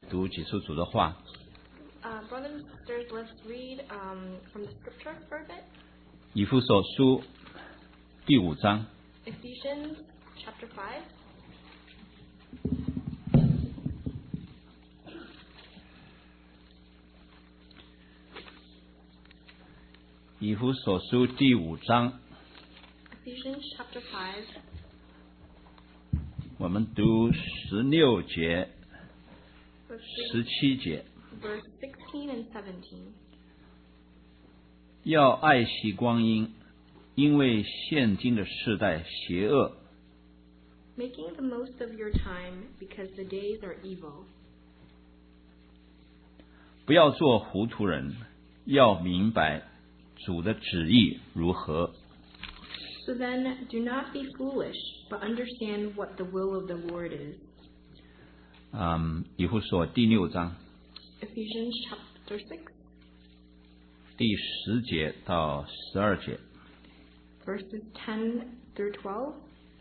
读几处主的话。 Brothers and sisters, let's read from the scripture for a bit. 以弗所书第5章。 Ephesians chapter 5. 以弗所书第5章。 Ephesians chapter 5. 我们读16节、17节。 Verse 16 and 17. 要爱惜光阴，因为现今的世代邪恶。 Making the most of your time, because the days are evil. 不要做糊涂人，要明白主的旨意如何。 So then, do not be foolish, but understand what the will of the Lord is. 以弗所第6章。 Ephesians chapter 6. 第10节到12节。 Verses 10 through 12.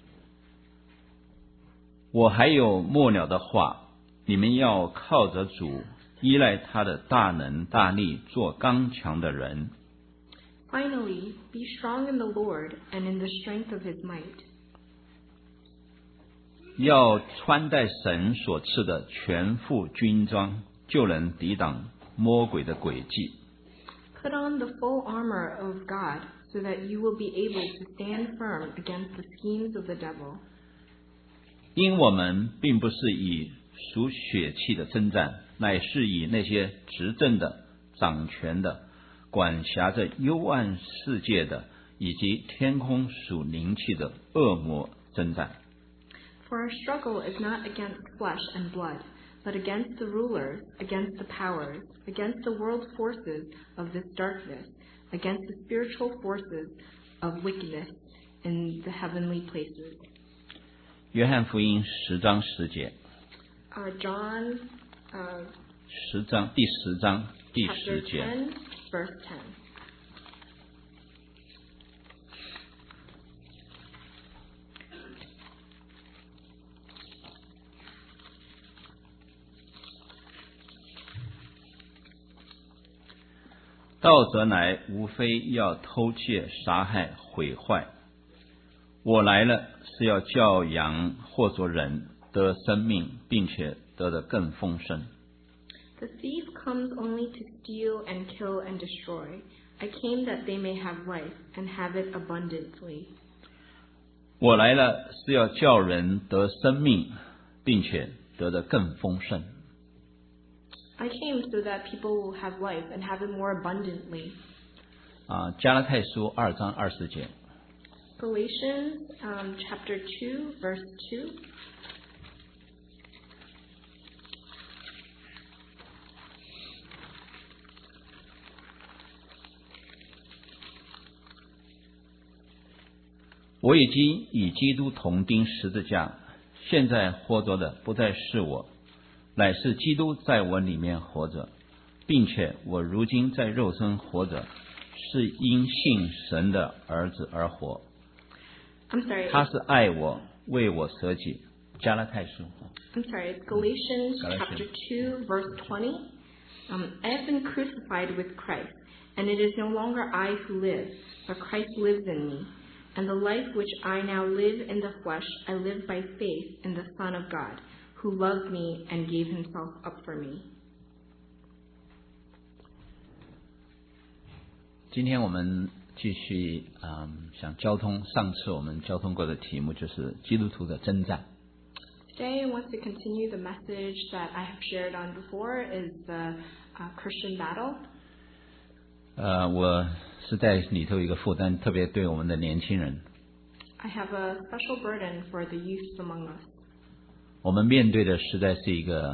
我还有末了的话，你们要靠着主，依赖他的大能大力，做刚强的人。 Finally, be strong in the Lord and in the strength of his might. 要穿戴神所赐的全副军装，就能抵挡魔鬼的诡计。 Put on the full armor of God, so that you will be able to stand firm against the schemes of the devil. 因我们并不是以属血气的征战，乃是以那些执政的、掌权的、管辖着幽暗世界的，以及天空属灵气的恶魔征战。 For our struggle is not against flesh and blood, but against the rulers, against the powers, against the world forces of this darkness, against the spiritual forces of wickedness in the heavenly places. 约翰福音10章10节。 John 10章第10章第10节。 10, verse 10. 盗贼来，无非要偷窃、杀害、毁坏。我来了，是要叫羊或作人得生命，并且得的更丰盛。 The thief comes only to steal and kill and destroy. I came that they may have life and have it abundantly. 我来了，是要叫人得生命，并且得的更丰盛。 I came so that people will have life and have it more abundantly. 加拉太书2章20节。 Galatians chapter 2, verse 2. 我已经与基督同钉十字架，现在活着的不再是我，乃是基督在我里面活着，并且我如今在肉身活着，是因信神的儿子而活。 I'm sorry. 他是爱我，为我舍己。加拉太书。 I'm sorry. It's Galatians chapter 2, verse 20. I have been crucified with Christ, and it is no longer I who live, but Christ lives in me. And the life which I now live in the flesh, I live by faith in the Son of God, who loved me and gave himself up for me. 今天我们继续想交通，上次我们交通过的题目就是基督徒的征战。 Today I want to continue the message that I have shared on before is the Christian battle. 我是在里头有一个负担，特别对我们的年轻人。 I have a special burden for the youth among us. 我们面对的实在是一个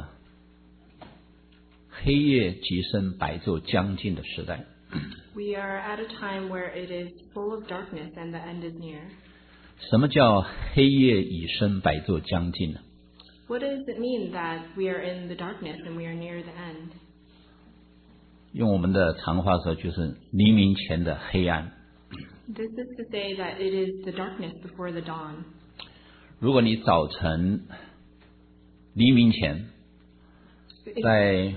黑夜极深、白昼将近的时代。 We are at a time where it is full of darkness and the end is near. 什么叫黑夜已深、白昼将近呢？ What does it mean that we are in the darkness and we are near the end? 用我们的常话说，就是黎明前的黑暗。 This is to say that it is the darkness before the dawn. 如果你早晨黎明前在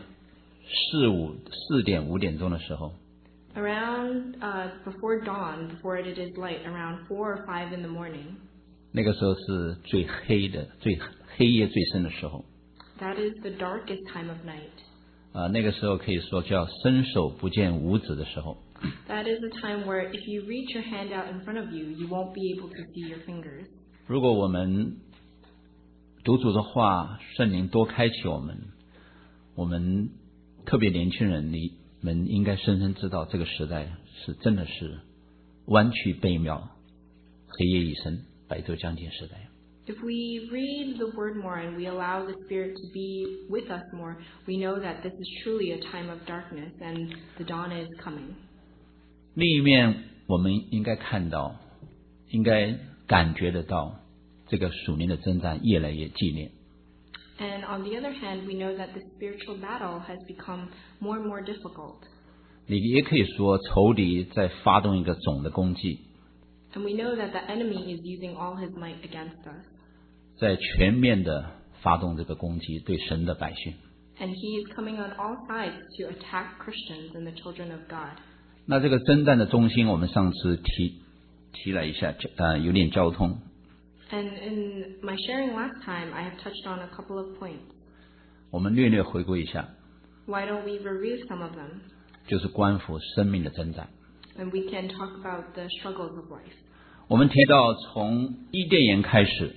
4点5点钟的时候， Around before dawn, before it is light, around 4 or 5 in the morning. 那个时候是最黑夜最深的时候。 That is the darkest time of night. 那个时候可以说叫伸手不见五指的时候。 That is the time where if you reach your hand out in front of you, you won't be able to see your fingers. 如果我们读主的话，圣灵多开启我们特别年轻人，你们应该深深知道这个时代是真的是弯曲背妙，黑夜已深，白昼将近时代。 If we read the word more and we allow the Spirit to be with us more, we know that this is truly a time of darkness and the dawn is coming. 另一面，我们应该看到，应该感觉得到，这个属灵的征战越来越激烈。 And on the other hand, we know that the spiritual battle has become more and more difficult. 你也可以说，仇敌在发动一个总的攻击， And we know that the enemy is using all his might against us. 在全面的发动这个攻击，对神的百姓。 And he is coming on all sides to attack Christians and the children of God. 那这个征战的中心，我们上次提了一下，有点交通。 And in my sharing last time, I have touched on a couple of points. 我们略回顾一下， Why don't we review some of them? 就是关乎生命的征战。 And we can talk about the struggles of life. 我们提到从伊甸园开始，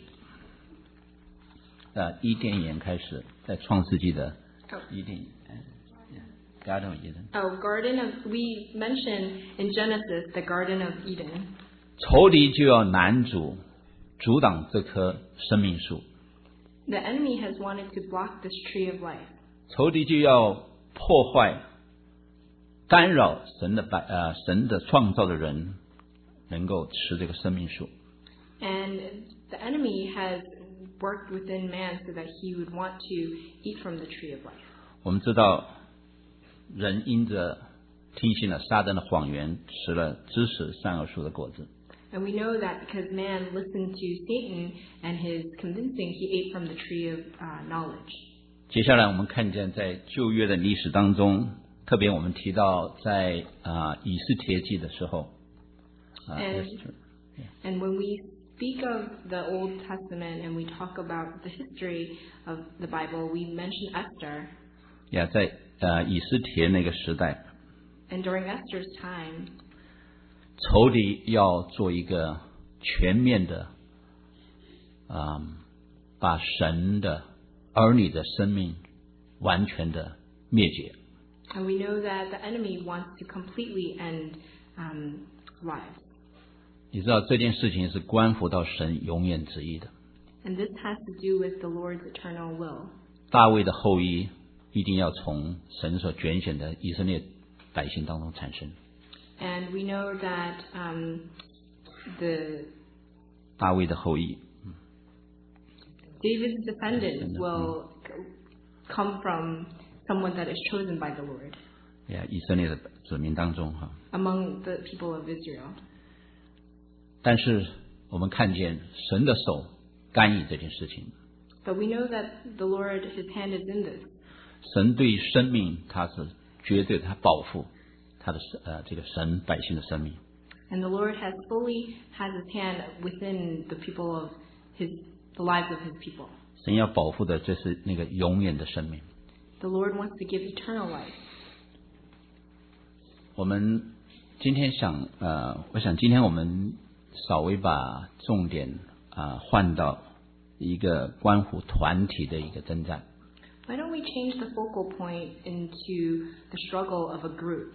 伊甸园开始，在创世纪的伊甸Garden of Eden。 We mentioned in Genesis the Garden of Eden. 仇敌就要拦阻挡这棵生命树， The enemy has wanted to block this tree of life. 仇敌就要破坏、干扰神的创造的人能够吃这个生命树。 And the enemy has worked within man so that he would want to eat from the tree of life. 我们知道，人因着听信了撒旦的谎言，吃了知识善恶树的果子。 And we know that because man listened to Satan and his convincing, he ate from the tree of knowledge. 接下来我们看见在旧约的历史当中，特别我们提到在以斯帖记的时候， And when we speak of the Old Testament and we talk about the history of the Bible, we mention Esther. 在以斯帖那个时代， And during Esther's time, 仇敌要做一个全面的，把神的儿女的生命完全的灭绝。 and we know that the enemy wants to completely end lives. 你知道这件事情是关乎到神永远旨意的。 And this has to do with the Lord's eternal will. 大卫的后裔一定要从神所拣选的以色列百姓当中产生。 And we know that the 大卫的后裔， David's descendants will come from someone that is chosen by the Lord 以色列的子民当中哈。 among the people of Israel. 但是我们看见神的手干预这件事情， But we know that the Lord, his hand is in this. 神对生命他是绝对他保护他的这个神百姓的生命。 And the Lord has fully has his hand within the people of the lives of his people. 神要保护的这是那个永远的生命。 The Lord wants to give eternal life. 我们今天我想今天我们稍微把重点换到一个关乎团体的一个征战。 Why don't we change the focal point into the struggle of a group?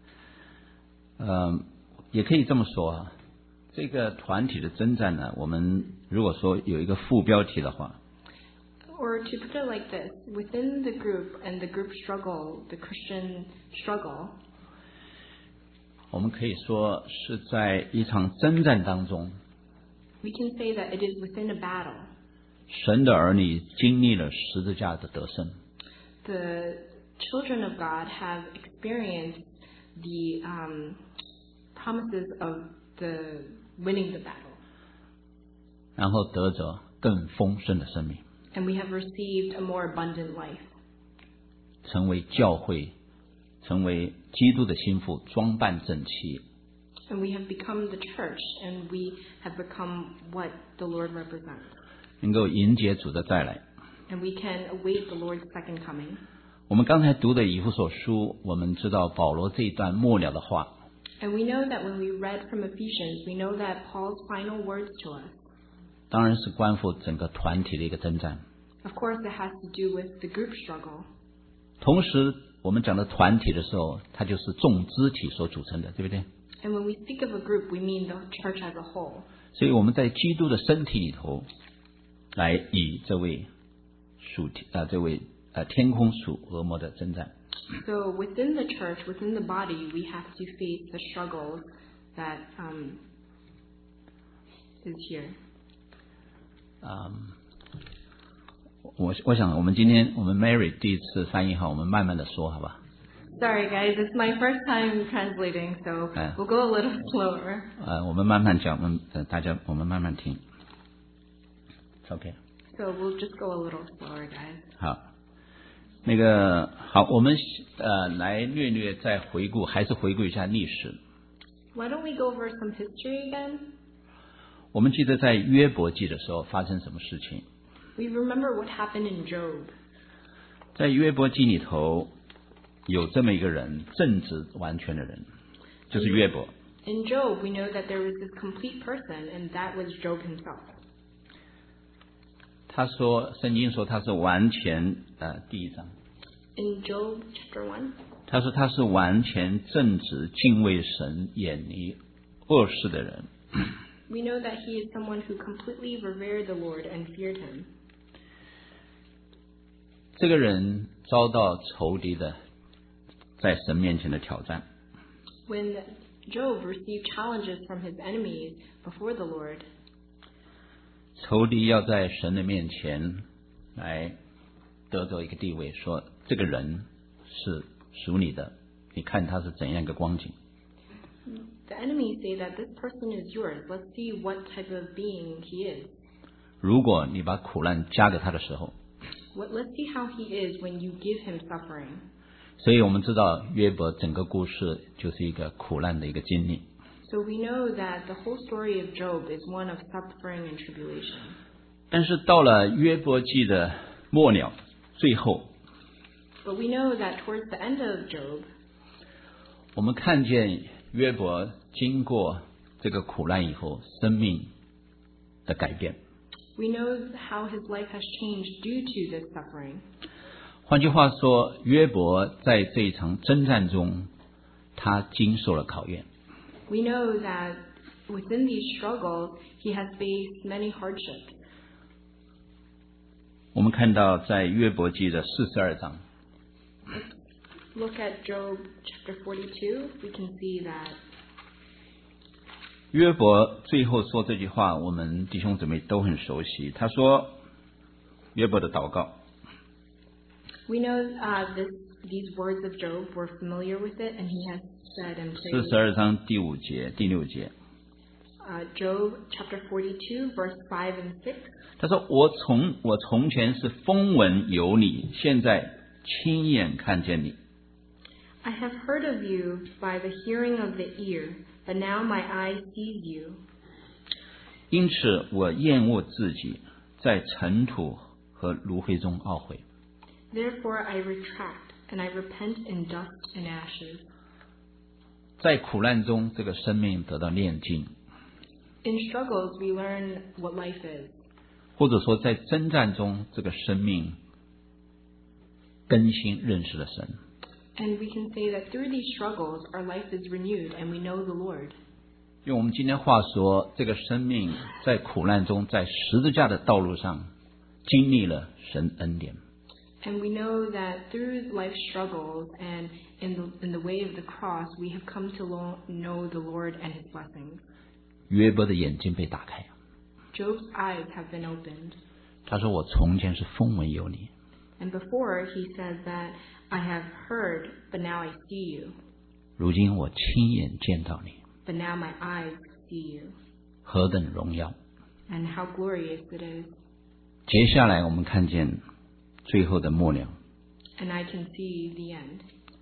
也可以这么说这个团体的征战呢，我们如果说有一个副标题的话， Or to put it like this, within the group and the group struggle, the Christian struggle, 我们可以说是在一场征战当中， we can say that it is within a battle. 神的儿女经历了十字架的得胜， The children of God have experienced the promises of the winning the battle. 然后得着更丰盛的生命。 And we have received a more abundant life. 成为教会，成为基督的心腹，装扮整齐。 And we have become the church, and we have become what the Lord represents. 能够迎接主的再来。 And we can await the Lord's second coming. 我们刚才读的以弗所书，我们知道保罗这一段末了的话。 And we know that when we read from Ephesians, we know that Paul's final words to us. 当然是关乎整个团体的一个征战。 Of course, it has to do with the group struggle. 同时，我们讲的团体的时候，它就是众肢体所组成的，对不对？ And when we speak of a group, we mean the church as a whole. 所以我们在基督的身体里头，来以这位天空属恶魔的征战。 So within the church, within the body, we have to face the struggles that is here. 我想我们今天我们 Mary 第一次翻译好，我们慢慢的说，好吧？ Sorry, guys, it's my first time translating, so we'll go a little slower. 我们慢慢讲，我们慢慢听。OK。 So we'll just go a little slower, guys. 好，好，我们来略再回顾，还是回顾一下历史。 Why don't we go over some history again? 我们记得在约伯记的时候发生什么事情？ We remember what happened in Job. 在约伯记里头有这么一个人，正直完全的人，就是约伯。 In Job, we know that there was this complete person, and that was Job himself. 他说，圣经说他是完全第一章。 In Job chapter 1, 他说他是完全正直、敬畏神、远离恶事的人。 we know that he is someone who completely revered the Lord and feared him. 这个人遭到仇敌的在神面前的挑战。 When Job received challenges from his enemies before the Lord, 仇敌要在神的面前来得到一个地位，说这个人是属你的，你看他是怎样一个光景。 the enemies say that this person is yours. Let's see what type of being he is. 如果你把苦难加给他的时候， Let's see how he is when you give him suffering. 所以我们知道约伯整个故事就是一个苦难的一个经历。 So we know that the whole story of Job is one of suffering and tribulation. 但是到了约伯记的末了，最后 But we know that towards the end of Job, 我们看见约伯经过这个苦难以后，生命的改变。 we know how his life has changed due to this suffering. 换句话说，约伯在这一场征战中，他经受了考验。 We know that within these struggles, he has faced many hardships. 我们看到在约伯记的42章， Look at Job chapter 42. We can see that 约伯最后说这句话，我们弟兄姊妹都很熟悉。他说，约伯的祷告， we know these words of Job. We're familiar with it, and he has said and prayed. 42章第5节、第6节， Job chapter 42, verse 5 and 6. 他说：“我从前是风闻有你，现在亲眼看见你。 I have heard of you by the hearing of the ear, but now my eye sees you. 因此我厌恶自己，在尘土和炉灰中懊悔。” Therefore I retract, and I repent in dust and ashes. 在苦难中，这个生命得到炼净， In struggles, we learn what life is. 或者说在征战中，这个生命更新认识了神。 And we can say that through these struggles, our life is renewed and we know the Lord. 用我们今天话说，这个生命在苦难中，在十字架的道路上，经历了神恩典。 And we know that through life's struggles and in the way of the cross, we have come to know the Lord and His blessings. 约伯的眼睛被打开， Job's eyes have been opened. 他说：“我从前是风闻有你， And before, he says that I have heard, but now I see you. 如今我亲眼见到你， But now my eyes see you. 何等荣耀！” And how glorious it is. 接下来我们看见最后的末了， and I can see the end.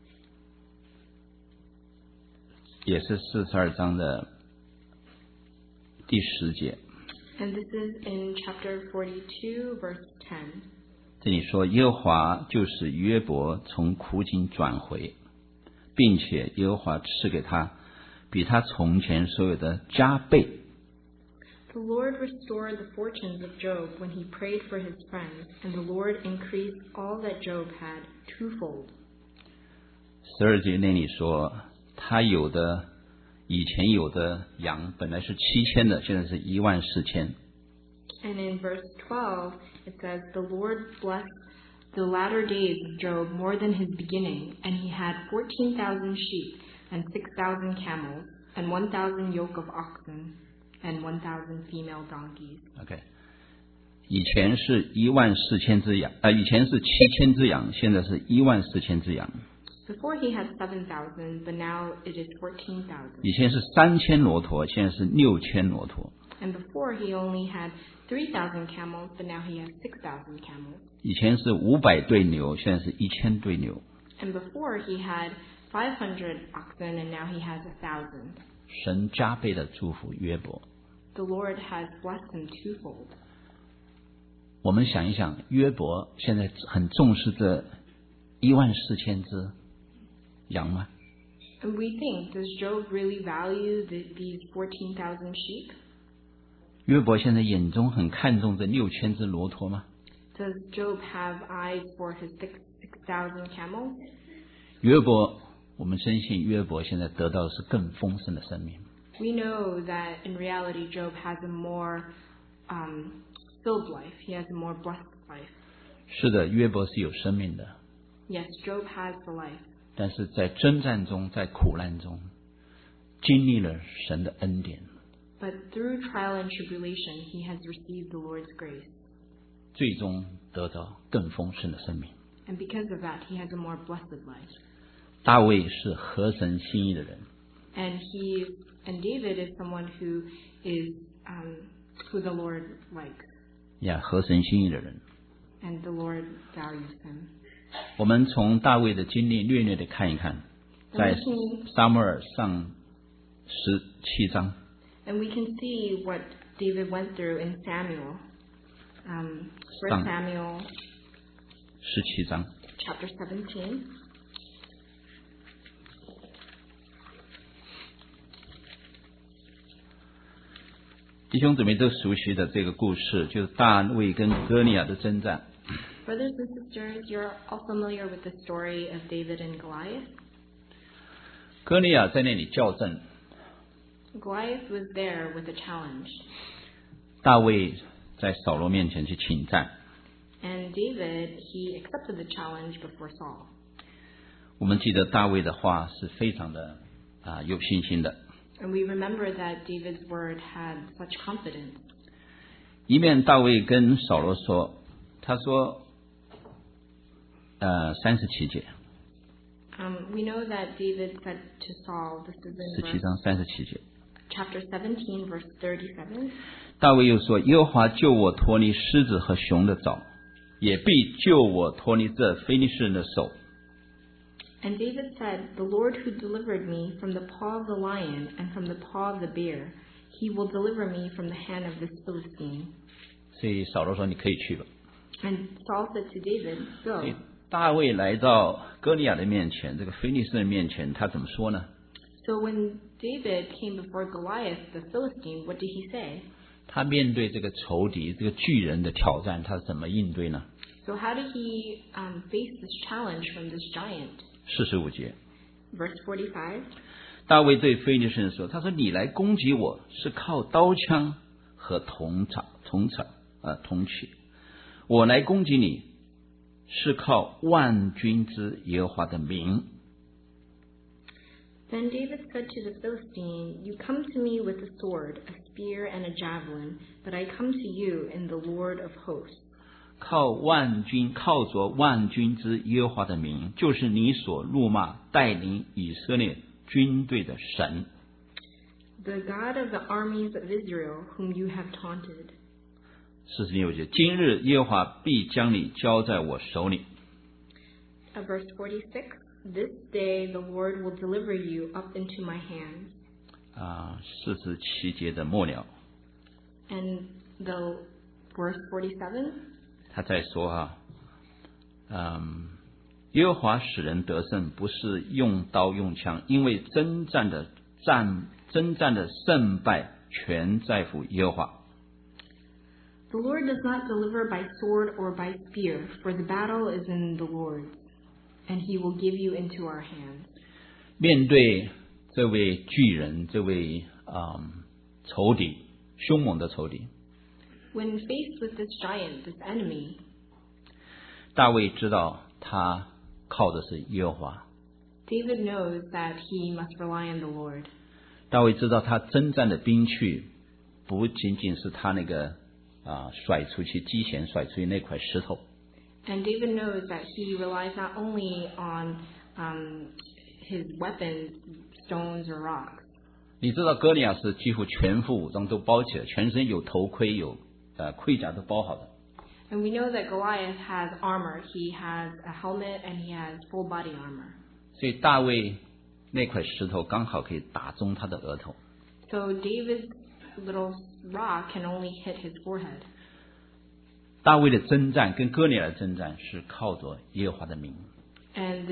也是42章的第10节。 And this is in chapter 42, verse 10. 这里说，耶和华就使约伯从苦境转回，并且耶和华赐给他比他从前所有的加倍。 The Lord restored the fortunes of Job when he prayed for his friends, and the Lord increased all that Job had twofold. 12节那里说，他以前有的羊本来是7000的，现在是14000。 And in verse 12, it says, The Lord blessed the latter days of Job more than his beginning, and he had 14,000 sheep, and 6,000 camels, and 1,000 yoke of oxen, and 1,000 female donkeys. OK， 以前是14000只羊，以前是7000只羊，现在是14000只羊。 Before he had 7,000, but now it is 14,000. 以前是3000骆驼，现在是6000骆驼。 And before he only had 3,000 camels, but now he has 6,000 camels. 以前是500对牛，现在是1000对牛。 And before he had 500 oxen, and now he has 1,000. 神加倍的祝福约伯。 The Lord has blessed him twofold. 我们想一想，约伯现在很重视这14000只羊吗？ And we think, does Job really value these 14,000 sheep? 约伯现在眼中很看重这6000只骆驼吗？ Does Job have eyes for his 6,000 camels? 约伯，我们深信约伯现在得到的是更丰盛的生命。 We know that in reality Job has a more filled life. He has a more blessed life. 是的，约伯是有生命的， Yes, Job has the life. 但是在征战中，在苦难中，经历了神的恩典， But through trial and tribulation, he has received the Lord's grace. 最终得到更丰盛的生命。 And because of that, he has a more blessed life. 大卫是合神心意的人， And David is someone who is who the Lord likes, 呀，合神心意的人。 and the Lord values him. 我们从大卫的经历略略的看一看，在撒母耳上17章。 And we can see what David went through in Samuel. 1 Samuel 17章 chapter 17. 弟兄姊妹都熟悉的这个故事，就是大卫跟歌利亚的征战。 Brothers and sisters, you're all familiar with the story of David and Goliath. 歌利亚在那里校正， Goliath was there with a challenge, 大卫在扫罗面前去请战。 and David, he accepted the challenge before Saul. 我们记得大卫的话是非常的有信心的。 And we remember that David's word had such confidence. 一面大卫跟扫罗说，他说37节 We know that David said to Saul, this is in 17章37节， chapter 17, verse 37. 大卫又说，耶和华救我脱离狮子和熊的爪，也必救我脱离这非利士人的手。 And David said, The Lord who delivered me from the paw of the lion and from the paw of the bear, he will deliver me from the hand of this Philistine. 所以扫罗说，你可以去吧。 And Saul said to David, 所以 Go. 大卫来到歌利亚的面前，这个非利士人面前，他怎么说呢？ So when David came before Goliath, the Philistine, what did he say? 他面对这个仇敌、这个巨人的挑战，他怎么应对呢？ So how did he face this challenge from this giant? 45节， Verse 45. 大卫对非利士人说：“他说你来攻击我是靠刀枪和铜器，我来攻击你是靠万军之耶和华的名。” Then David said to the Philistine, You come to me with a sword, a spear, and a javelin, but I come to you in the Lord of hosts. 靠着万军之耶和华的名，就是你所辱骂带领以色列军队的神。 The God of the armies of Israel, whom you have taunted. 46节，今日耶和华必将你交在我手里。 Verse 46, This day the Lord will deliver you up into my hands. 47节的末了， And the verse 47, 他在说耶和华使人得胜，不是用刀用枪，因为征战的胜败全在乎耶和华。 The Lord does not deliver by sword or by spear, for the battle is in the Lord's, and he will give you into our hands. 面对这位巨人，这位仇敌，凶猛的仇敌， When faced with this giant, this enemy, 大卫知道他靠的是耶和华。 David knows that he must rely on the Lord. 大卫知道他征战的兵器不仅仅是他那个甩出去机弦甩出去那块石头， And David knows that he relies not only on his weapons, stones or rocks. 你知道歌利亚是几乎全副武装都包起来，全身有头盔有盔甲都包好的。 And we know that Goliath has armor. He has a helmet and he has full body armor. 所以大卫那块石头刚好可以打中他的额头。 So David's little rock can only hit his forehead. 大卫的征战跟歌利亚的征战是靠着耶和华的名。 And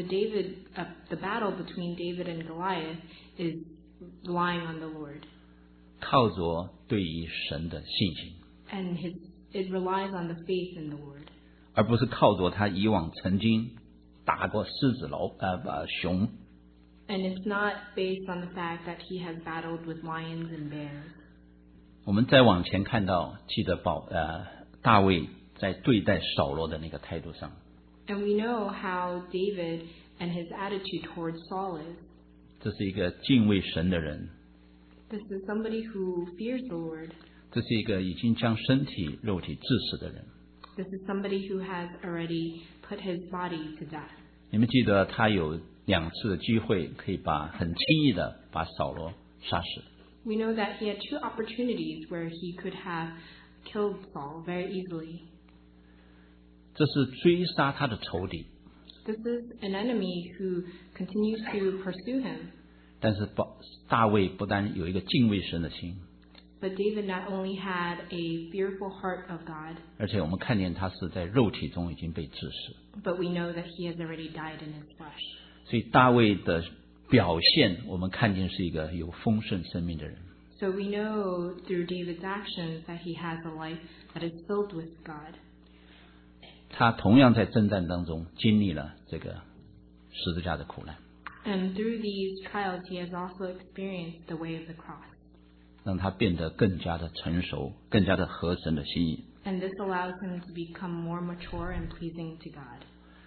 the battle between David and Goliath is relying on the Lord. 靠着对于神的信心， And it relies on the faith in the Lord. 而不是靠着他以往曾经打过狮子熊。 And it's not based on the fact that he has battled with lions and bears. 我们再往前看到，记得大卫在对待扫罗的那个态度上， And we know how David and his attitude towards Saul is. 这是一个敬畏神的人， This is somebody who fears the Lord. 这是一个已经将身体肉体致死的人。 This is somebody who has already put his body to death. 你们记得他有2次的机会可以很轻易的把扫罗杀死。 We know that he had 2 opportunities where he could have killed Saul very easily. 这是追杀他的仇敌， This is an enemy who continues to pursue him. 但是大卫不但有一个敬畏神的心， But David not only had a fearful heart of God, 而且我们看见他是在肉体中已经被致死。 but we know that he has already died in his flesh. 所以大卫的表现，我们看见是一个有丰盛生命的人。 So we know through David's actions that he has a life that is filled with God. 他同样在征战当中经历了这个十字架的苦难， And through these trials, he has also experienced the way of the cross. 让他变得更加的成熟，更加的合神的心意。 And this allows him to become more mature and pleasing to God.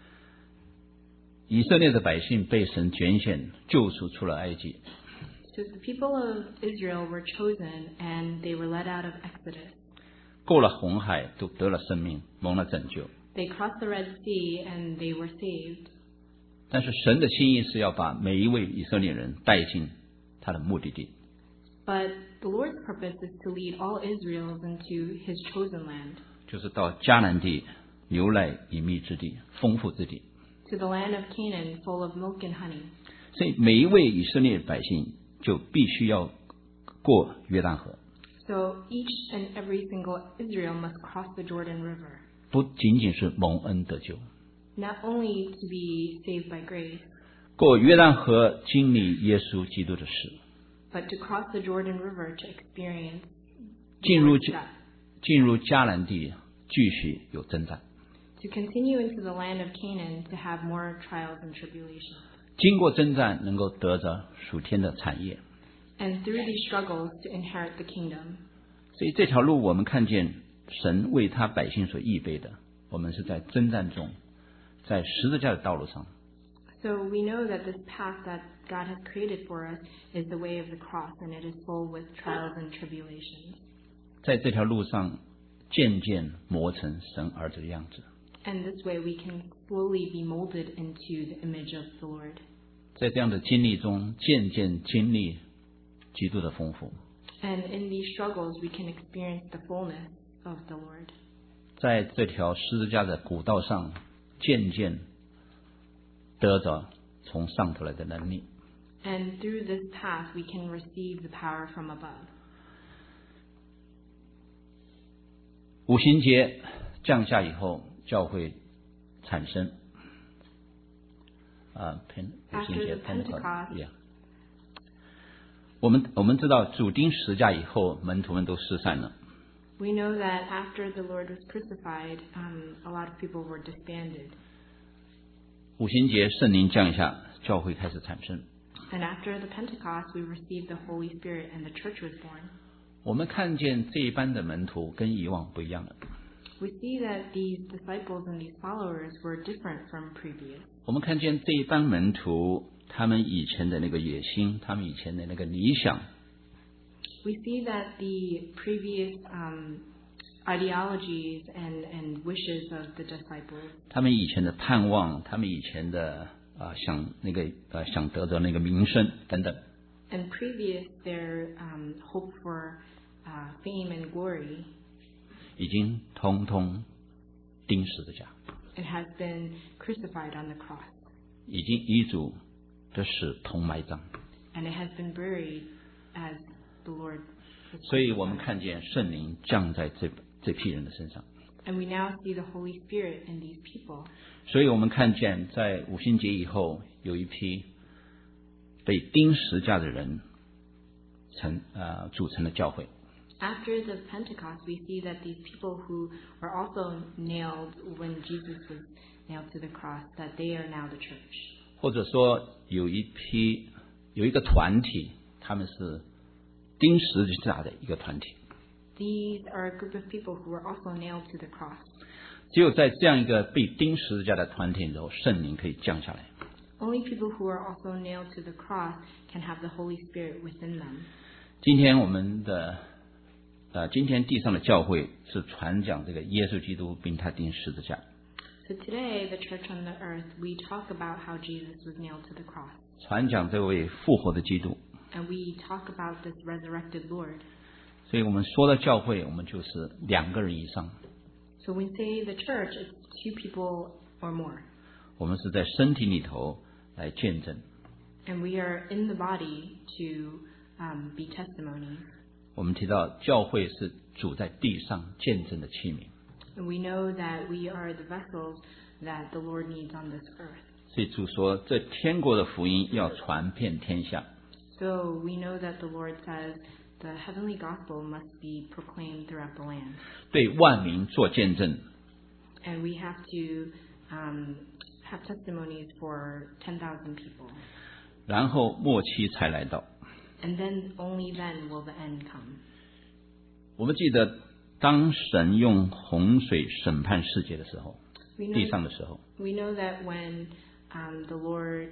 以色列的百姓被神拣选，救赎出了埃及。 So the people of Israel were chosen and they were led out of Exodus. 过了红海，都得了生命，蒙了拯救。 They crossed the Red Sea and they were saved. 但是神的心意是要把每一位以色列人带进他的目的地。 But the Lord's purpose is to lead all Israels into his chosen land, 就是到迦南地，流奶与蜜之地，丰富之地。 to the land of Canaan full of milk and honey. 所以每一位以色列百姓就必须要过约旦河， So each and every single Israel must cross the Jordan River, 不仅仅是蒙恩得救， not only to be saved by grace, 过约旦河经历耶稣基督的死， but to cross the Jordan River to experience 进入 death, 迦南地继续有征战， to continue into the land of Canaan to have more trials and tribulations. 经过征战能够得着属天的产业。 And through these struggles to inherit the kingdom. 所以这条路我们看见神为他百姓所预备的，我们是在征战中，在十字架的道路上。 So we know that this path that God has created for us is the way of the cross, and it is full with trials and tribulations. 在这条路上渐渐磨成神儿子的样子。 And this way we can slowly be molded into the image of the Lord. 在这样的经历中，渐渐经历基督的丰富。 And in these struggles we can experience the fullness of the Lord. 在这条十字架的古道上，渐渐得着从上头来的能力。 And through this path, we can receive the power from above. 五旬节降下以后，教会产生。五旬节 Pentecost. 我们知道主钉十架以后，门徒们都四散了。 We know that after the Lord was crucified, a lot of people were disbanded. 五旬节圣灵降下，教会开始产生。 And after the Pentecost, we received the Holy Spirit and the church was born. 我们看见这一班的门徒跟以往不一样了。 We see that these disciples and these followers were different from previous. 我们看见这一班门徒，他们以前的那个野心，他们以前的那个理想。 We see that the previous ideologies and wishes of the disciples. 他们以前的盼望，他们以前的想得到那个名声等等。 And previous their hope for fame and glory. 已经通通钉十字架。 It has been crucified on the cross. 已经与主的死同埋葬。 And it has been buried as the Lord. 所以我们看见圣灵降在这批人的身上。 And we now see the Holy Spirit in these people. 所以我们看见在五旬节以后，有一批被钉十架的人组成了教会。 After the Pentecost, we see that these people who were also nailed when Jesus was nailed to the cross, that they are now the church. 或者说有一个团体，他们是钉十字架的一个团体。 These are a group of people who were also nailed to the cross. 只有在这样一个被钉十字架的团体中，圣灵可以降下来。 Only people who are also nailed to the cross can have the Holy Spirit within them. 今天地上的教会是传讲这个耶稣基督并他钉十字架。 So today, the church on the earth, we talk about how Jesus was nailed to the cross. 传讲这位复活的基督。 And we talk about this resurrected Lord. 所以我们说到教会，我们就是两个人以上。 So when we say the church, it's two people or more. 我们是在身体里头来见证。 And we are in the body to be testimonies. 我们提到教会是主在地上见证的器皿。 And we know that we are the vessels that the Lord needs on this earth. 所以主说，这天国的福音要传遍天下。 So we know that the Lord says the heavenly gospel must be proclaimed throughout the land. 对万民做见证。 And we have to have testimonies for 10,000 people. 然后末期才来到。 And then, only then will the end come. 我们记得，当神用洪水审判世界的时候，地上的时候 We know that when the Lord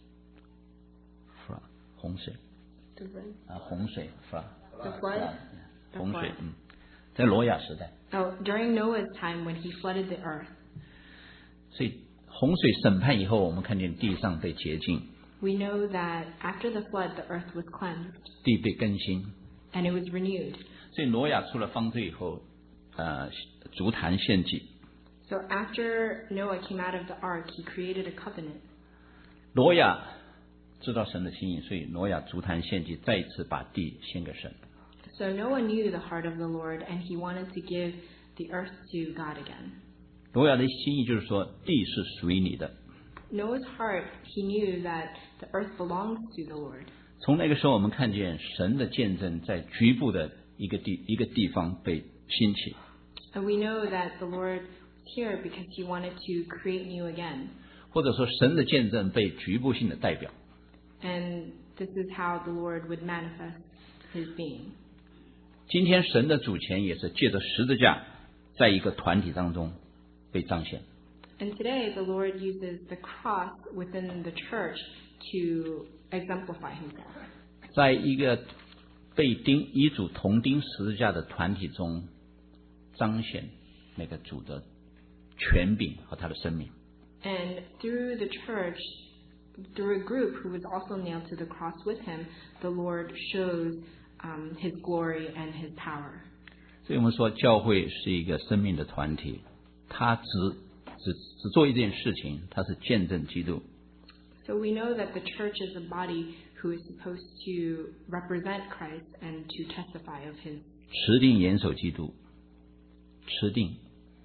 洪水 the 洪水 flood 洪水在挪亚时代。 during Noah's time when he flooded the earth. 所以洪水审判以后，我们看见地上被洁净。 We know that after the flood, the earth was cleansed. 地被更新。 And it was renewed. 所以挪亚出了方舟以后，足坛献祭。 So after Noah came out of the ark, he created a covenant. 挪亚知道神的心意，所以挪亚足坛献祭，再一次把地献给神。 So Noah knew the heart of the Lord, and he wanted to give the earth to God again. 挪亚的心意就是说，地是属于你的。 Noah's heart, he knew that the earth belongs to the Lord. 从那个时候，我们看见神的见证在局部的一个地方被兴起。 And we know that the Lord was here because he wanted to create new again. 或者说，神的见证被局部性的代表。 And this is how the Lord would manifest his being. 今天神的主权也是借着十字架，在一个团体当中被彰显。 And today, the Lord uses the cross within the church to exemplify himself. 在一个被与主同钉十字架的团体中，彰显那个主的权柄和他的生命。 And through the church, through a group who was also nailed to the cross with him, the Lord shows his glory and his power. 所以我们说，教会是一个生命的团体，它只做一件事情，它是见证基督。 So we know that the church is a body who is supposed to represent Christ and to testify of his. 持定严守基督，持定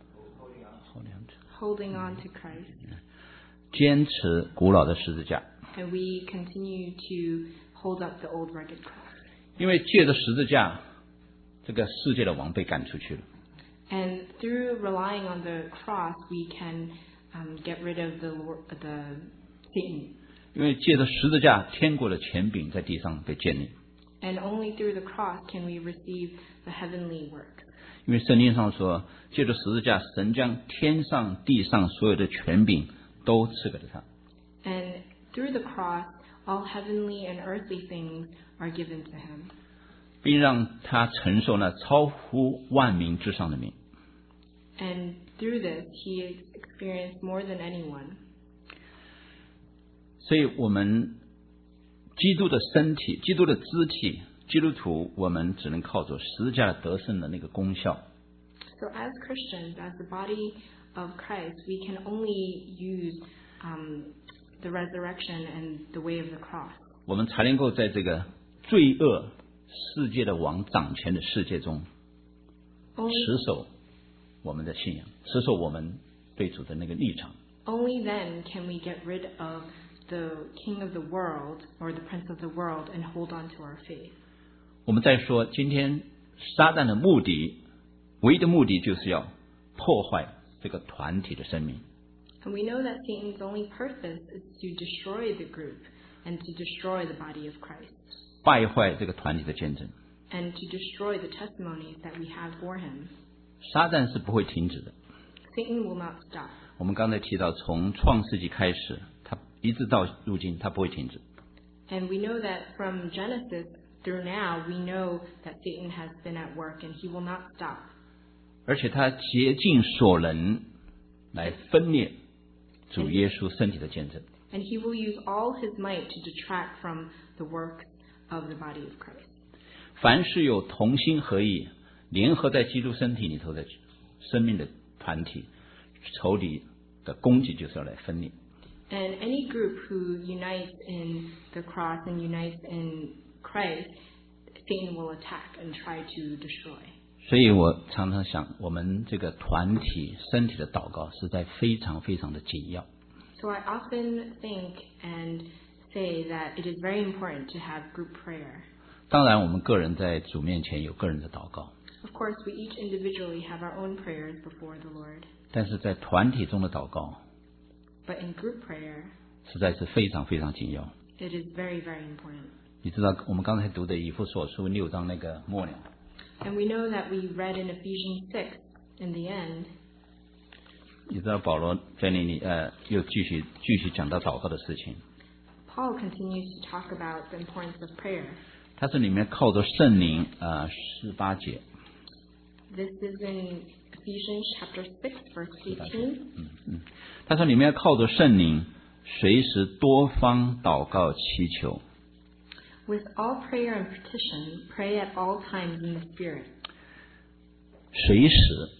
holding on to Christ. 坚持古老的十字架。 And we continue to hold up the old rugged cross. 因为借着十字架，这个世界的王被赶出去了。 And through relying on the cross, we can get rid of the Satan. 因为借着十字架，天国的权柄在地上被建立。 And only through the cross can we receive the heavenly work. 因为圣经上说，借着十字架，神将天上地上所有的权柄都赐给了他。 And through the cross, all heavenly and earthly things are given to him. 并让他承受那超乎万民之上的名。 And through this, he experienced more than anyone. 所以我们基督的身体、基督的肢体、基督徒，我们只能靠着十字架得胜的那个功效。 So as Christians, as the body of Christ, we can only use the resurrection and the way of the cross. 我们才能够在这个罪恶世界的王掌权的世界中，持守我们的信仰，持守我们对主的那个立场。 Only then can we get rid of the king of the world or the prince of the world and hold on to our faith. 我们再说，今天撒旦的目的，唯一的目的就是要破坏这个团体的生命。 And we know that Satan's only purpose is to destroy the group and to destroy the body of Christ. 败坏这个团体的见证。 And to destroy the testimonies that we have for him. 撒旦是不会停止的。 Satan will not stop. 我们刚才提到，从创世纪开始，他一直到如今，他不会停止。 And we know that from Genesis through now, we know that Satan has been at work and he will not stop. 而且他竭尽所能来分裂主耶稣身体的见证。 And he will use all his might to detract from the work of the body of Christ. 凡是有同心合意、联合在基督身体里头的生命的团体，仇敌的攻击就是要来分裂。 And any group who unites in the cross and unites in Christ, Satan will attack and try to destroy. 所以我常常想，我们这个团体身体的祷告实在非常非常的紧要。 So I often think and say that it is very important to have group prayer. 当然，我们个人在主面前有个人的祷告， Of course, we each individually have our own prayers before the Lord. 但是在团体中的祷告 But in group prayer, 实在是非常非常紧要。 it is very, very important. 你知道我们刚才读的以弗所书6章那个末了， And we know that we read in Ephesians 6, in the end, 你知道保罗在那里又继续讲到祷告的事情。 Paul continues to talk about the importance of prayer. 他这里面靠着圣灵18节， This is in Ephesians chapter 6, verse 18. 他说里面靠着圣灵，随时多方祷告祈求， With all prayer and petition, pray at all times in the Spirit. 随时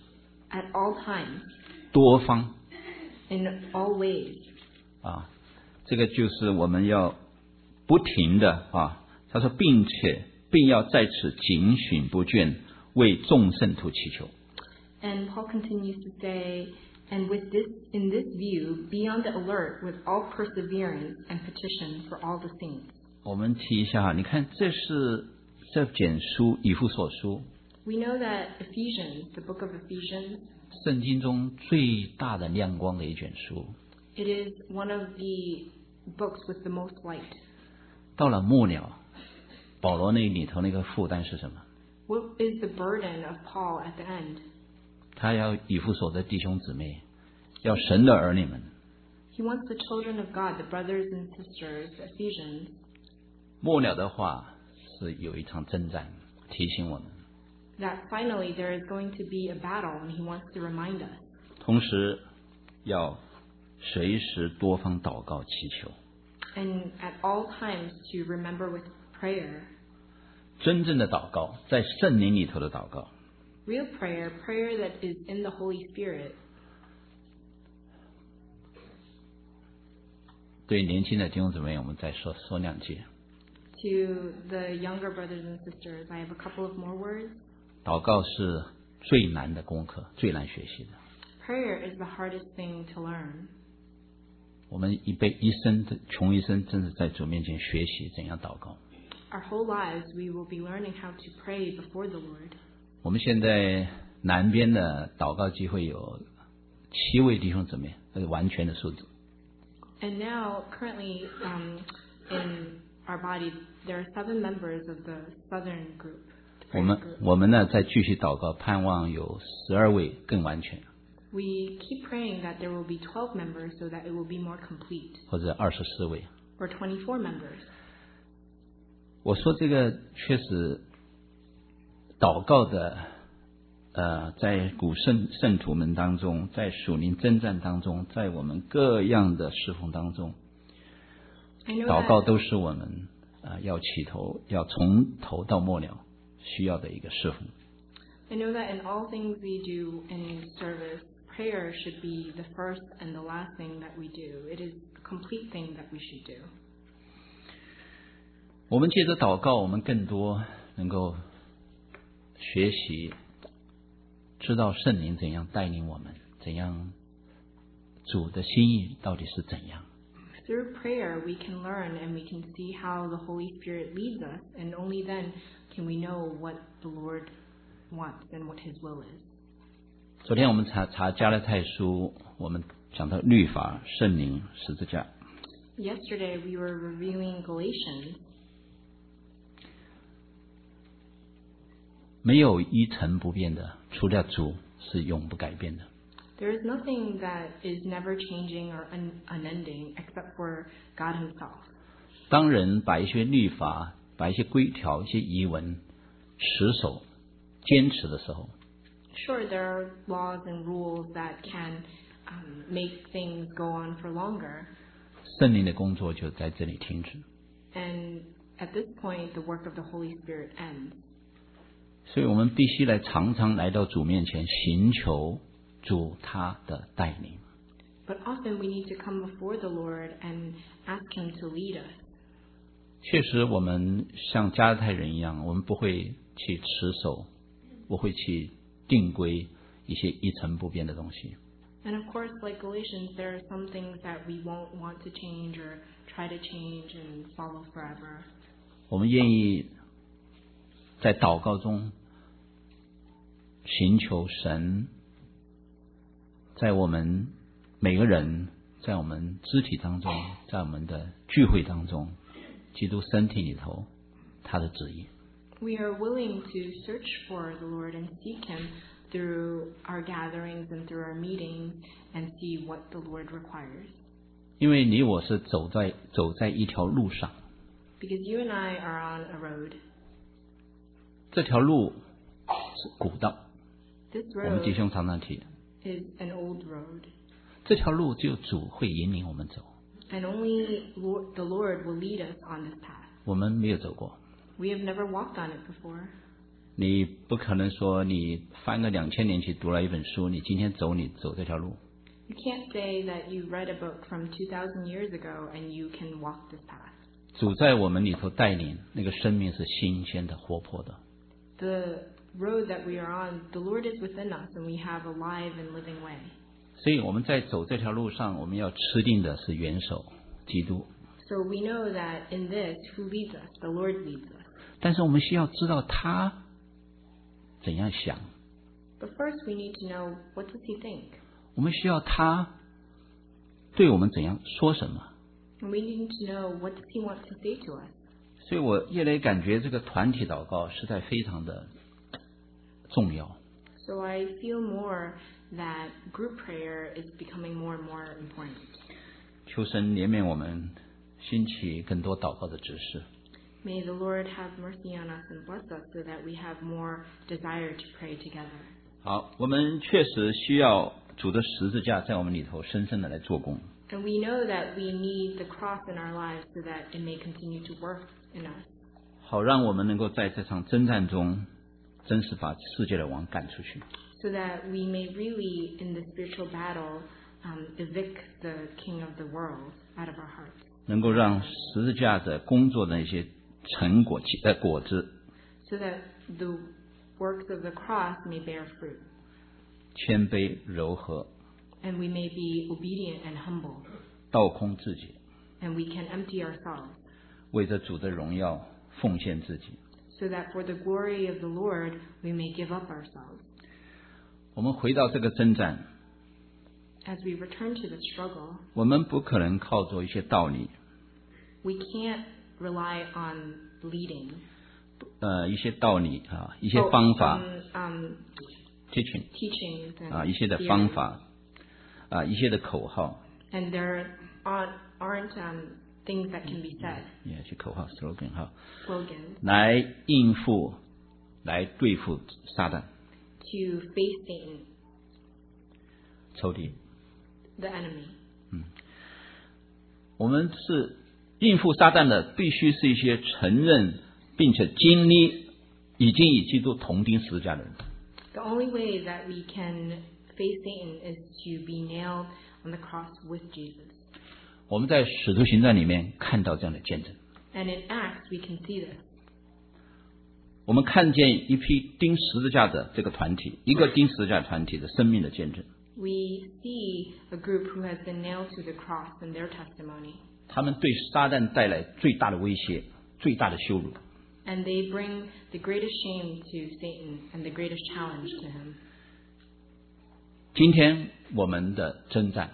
At all times, 多方 in all ways. 啊，这个就是我们要不停的啊。他说，并要在此警醒不倦，为众圣徒祈求。 And Paul continues to say, and in this view, be on the alert with all perseverance and petition for all the saints. 我们提一下，你看这卷书以弗所书， We know that Ephesians, the book of Ephesians, 圣经中最大的亮光的一卷书。 it is one of the books with the most light. 到了末了，保罗那里头那个负担是什么？ What is the burden of Paul at the end? 他要以弗所的弟兄姊妹，要神的儿女们， He wants the children of God, the brothers and sisters, Ephesians, 末了的话是有一场征战，提醒我们。 that finally there is going to be a battle, and he wants to remind us. 同时要随时多方祷告祈求。 And at all times to remember with prayer. 真正的祷告，在圣灵里头的祷告， Real prayer, prayer that is in the Holy Spirit. 对年轻的弟兄姊妹，我们再说两句。 To the younger brothers and sisters, I have a couple of more words. 祷告是最难的功课，最难学习的。 Prayer is the hardest thing to learn. 我们穷一生，真是在主面前学习怎样祷告。 Our whole lives, we will be learning how to pray before the Lord. 我们现在南边的祷告机会有7位弟兄姊妹，那是完全的数字。 And now, currently, in our body, there are 7 members of the southern group. 我们呢，再继续祷告，盼望有12位更完全。 We keep praying that there will be 12 members so that it will be more complete. 或者24位。 Or 24 members. 我说这个确实，祷告的，在古圣徒们当中，在属灵征战当中，在我们各样的侍奉当中，祷告都是我们要起头，要从头到末了需要的一个侍奉。 I know that in all things we do in service, prayer should be the first and the last thing that we do. It is a complete thing that we should do. 我们借着祷告，我们更多能够学习，知道圣灵怎样带领我们，怎样主的心意到底是怎样。 Through prayer, we can learn and we can see how the Holy Spirit leads us, and only then can we know what the Lord wants and what His will is. 昨天我们查加拉太书，我们讲到律法、圣灵、十字架。 Yesterday we were reviewing Galatians. 没有一成不变的，除了主是永不改变的。 There is nothing that is never changing or unending except for God Himself. 当人把一些律法、把一些规条、一些遗文持守、坚持的时候， Sure, there are laws and rules that can make things go on for longer. 圣灵的工作就在这里停止。 And at this point, the work of the Holy Spirit ends. 所以我们必须常常来到主面前，寻求主他的带领。 But often we need to come before the Lord and ask Him to lead us. 确实，我们像加拉太人一样，我们不会去持守，不会去定规一些一成不变的东西。 And of course, like Galatians, there are some things that we won't want to change or try to change and follow forever. 我们愿意在祷告中寻求神，在我们每个人，在我们肢体当中，在我们的聚会当中，基督身体里头他的旨意。 We are willing to search for the Lord and seek Him through our gatherings and through our meetings and see what the Lord requires. 因为你我是走在一条路上， Because you and I are on a road. 这条路是古道， This 我们弟 road 兄常常提， is an old road. 这条路只有主会引领我们走， And only the Lord will lead us on this path. 我们没有走过。 We have never walked on it before. 你不可能说你翻个2000年去读了一本书，你今天走这条路。 You can't say that you read a book from 2,000 years ago and you can walk this path. 主在我们里头带领，那个生命是新鲜的、活泼的。 The road that we are on, the Lord is within us and we have a live and living way. 所以我们在走这条路上，我们要吃定的是元首基督。 So we know that in this, who leads us? The Lord leads us. 但是我们需要知道他怎样想， But first we need to know, what does He think? 我们需要他对我们怎样说什么。 And we need to know, what does He want to say to us? 所以我越来越感觉这个团体祷告实在非常的重要。 So I feel more that group prayer is becoming more and more important. 求神怜悯我们，兴起更多祷告的指示。 May the Lord have mercy on us and bless us so that we have more desire to pray together. 好，我们确实需要主的十字架在我们里头深深的来做工。 And we know that we need the cross in our lives so that it may continue to work in us. 好让我们能够在这场征战中，真是把世界的王赶出去。 So that we may really, in the spiritual battle, evict the king of the world out of our hearts. 能够让十字架的工作的一些成果果子 So that the works of the cross may bear fruit. 谦卑柔和 And we may be obedient and humble. 倒空自己 And we can empty ourselves. 为着主的荣耀奉献自己 So that for the glory of the Lord we may give up ourselves. 我们回到这个征战 As we return to the struggle, 我们不可能靠着一些道理 we can't rely on leading. 一些道理一些方法 teachings and 一些的方法一些的口号 and there aren't things that can be said. 一些口号 slogan Slogans 来应付来对付撒旦 to face Satan, 仇敌 the enemy. 我们是应付撒旦的必须是一些承认并且经历已经与基督同钉十字架的人 The only way that we can face Satan is to be nailed on the cross with Jesus. 我们在使徒行传里面看到这样的见证 And in Acts we can see this. 我们看见一批钉十字架的这个团体一个钉十字架团体的生命的见证 We see a group who has been nailed to the cross and their testimony. 他们对撒旦带来最大的威胁最大的羞辱 And they bring the greatest shame to Satan and the greatest challenge to him. 今天我们的征战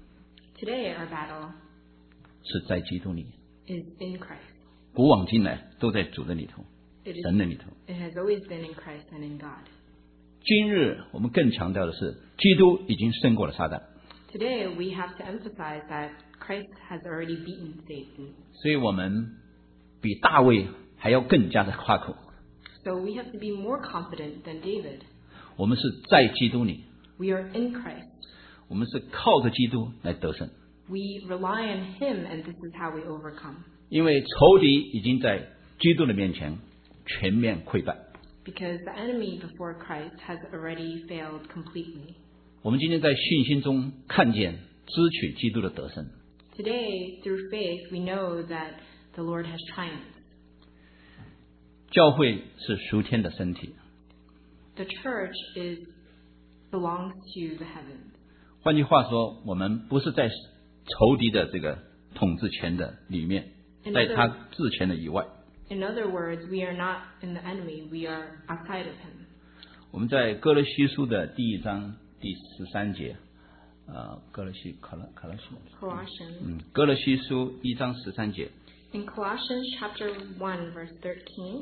Today our battle 是在基督里 is in Christ. 古往今来都在主的里头 It 神的里头 has always been in Christ and in God. 今日我们更强调的是基督已经胜过了撒旦 Today we have to emphasize that Christ has already beaten Satan. 所以我们比大卫还要更加的夸口 So we have to be more confident than David. 我们是在基督里 We are in Christ. 我们是靠着基督来得胜 We rely on Him, and this is how we overcome. 因为仇敌已经在基督的面前全面溃败 Because the enemy before Christ has already failed completely. 我们今天在信心中看见支取基督的得胜 Today, through faith, we know that the Lord has triumphed. 教会是属天的身体 The church belongs to the heavens. 换句话说我们不是在仇敌的这个统治权的里面在他治权的以外 In other words, we are not in the enemy, we are outside of him. 我们在哥罗西书的第1章第13节哥罗西 Colossians. 哥罗西书1章13节 In Colossians chapter 1, verse 13,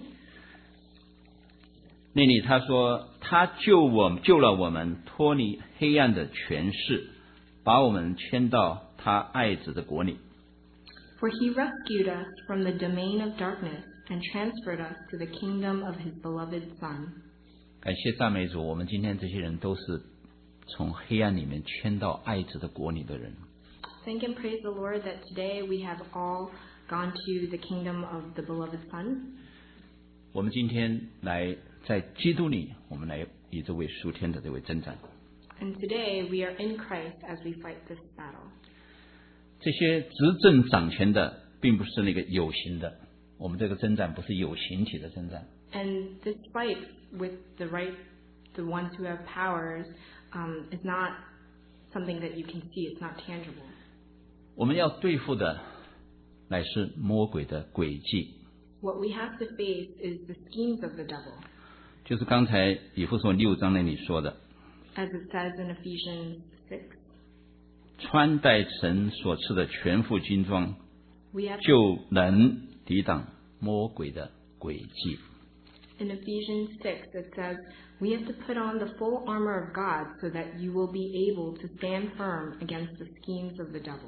那里他说他救了我们脱离黑暗的权势把我们迁到他爱子的国里 For he rescued us from the domain of darkness and transferred us to the kingdom of his beloved Son. 感谢赞美主我们今天这些人都是从黑暗里面迁到爱子的国里的人 Thank and praise the Lord that today we have all gone to the kingdom of the beloved Son. 我们今天来在基督里我们来以这位属天的这位征战 And today we are in Christ as we fight this battle. 这些执政掌权的并不是那个有形的我们这个征战不是有形体的征战 And this fight with the ones who have powers, is not something that you can see. It's not tangible. 我们要对付的乃是魔鬼的诡计 What we have to face is the schemes of the devil. 就是刚才以弗所6章那里说的 As it says in Ephesians 6, 穿戴神所赐的全副军装 we have 就能抵挡魔鬼的诡计 in Ephesians 6 it says we have to put on the full armor of God so that you will be able to stand firm against the schemes of the devil.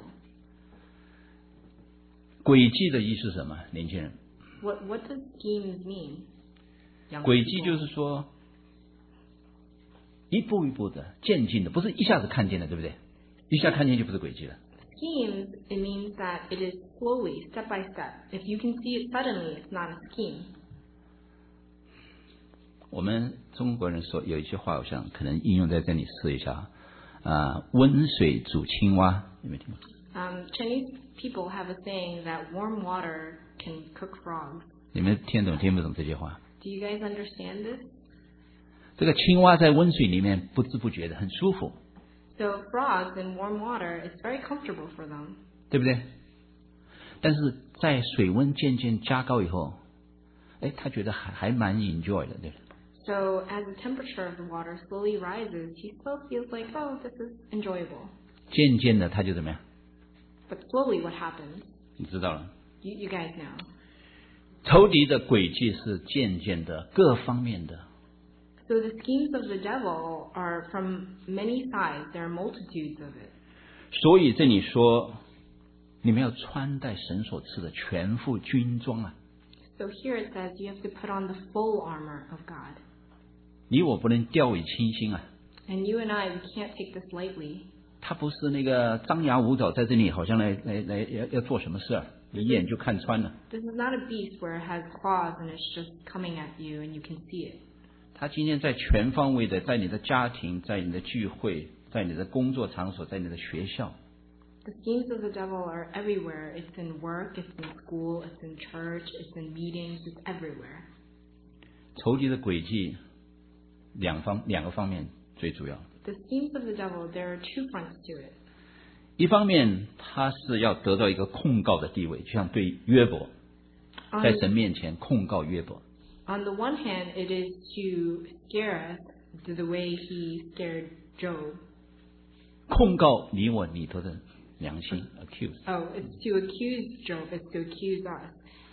诡计的意思是什么年轻人 What does schemes mean? Young 诡计 people. 就是说一步一步的渐进的不是一下子看见的对不对一下看见就不是诡计了 Schemes, it means that it is slowly, step by step. If you can see it suddenly, it's not a scheme. 我们中国人说有一句话我想可能应用在这里试一下温水煮青蛙，有没有听过？ Chinese people have a saying that warm water can cook frogs. 你们听懂听不懂这句话？ Do you guys understand this? 这个青蛙在温水里面不知不觉的很舒服， So frogs in warm water, it's very comfortable for them. 对不对？但是在水温渐渐加高以后，他觉得还蛮 enjoy 的，对不对？ So as the temperature of the water slowly rises, he still feels like, oh, this is enjoyable. 渐渐的他就怎么样？ But slowly what happens? 你知道了， You guys know. 仇敌的诡计是渐渐的各方面的， So the schemes of the devil are from many sides. There are multitudes of it. 所以这里说，你们要穿戴神所赐的全副军装啊！ So here it says you have to put on the full armor of God. 你我不能掉以轻心啊！ And you and I, we can't take this lightly. 他不是那个张牙舞爪在这里，好像来要做什么事儿，一眼就看穿了。 This is not a beast where it has claws and it's just coming at you and you can see it. 他今天在全方位的，在你的家庭，在你的聚会，在你的工作场所，在你的学校， The schemes of the devil are everywhere. It's in work, it's in school, it's in church, it's in meetings, it's everywhere. 仇敌的诡计两个方面最主要。 The schemes of the devil, there are two fronts to it. 一方面，他是要得到一个控告的地位，就像对约伯，在神面前控告约伯。 On the one hand, it is to scare us to the way he scared Job. 控告你我里头的良心 ，accuse。 Oh, it's to accuse Job, it's to accuse us.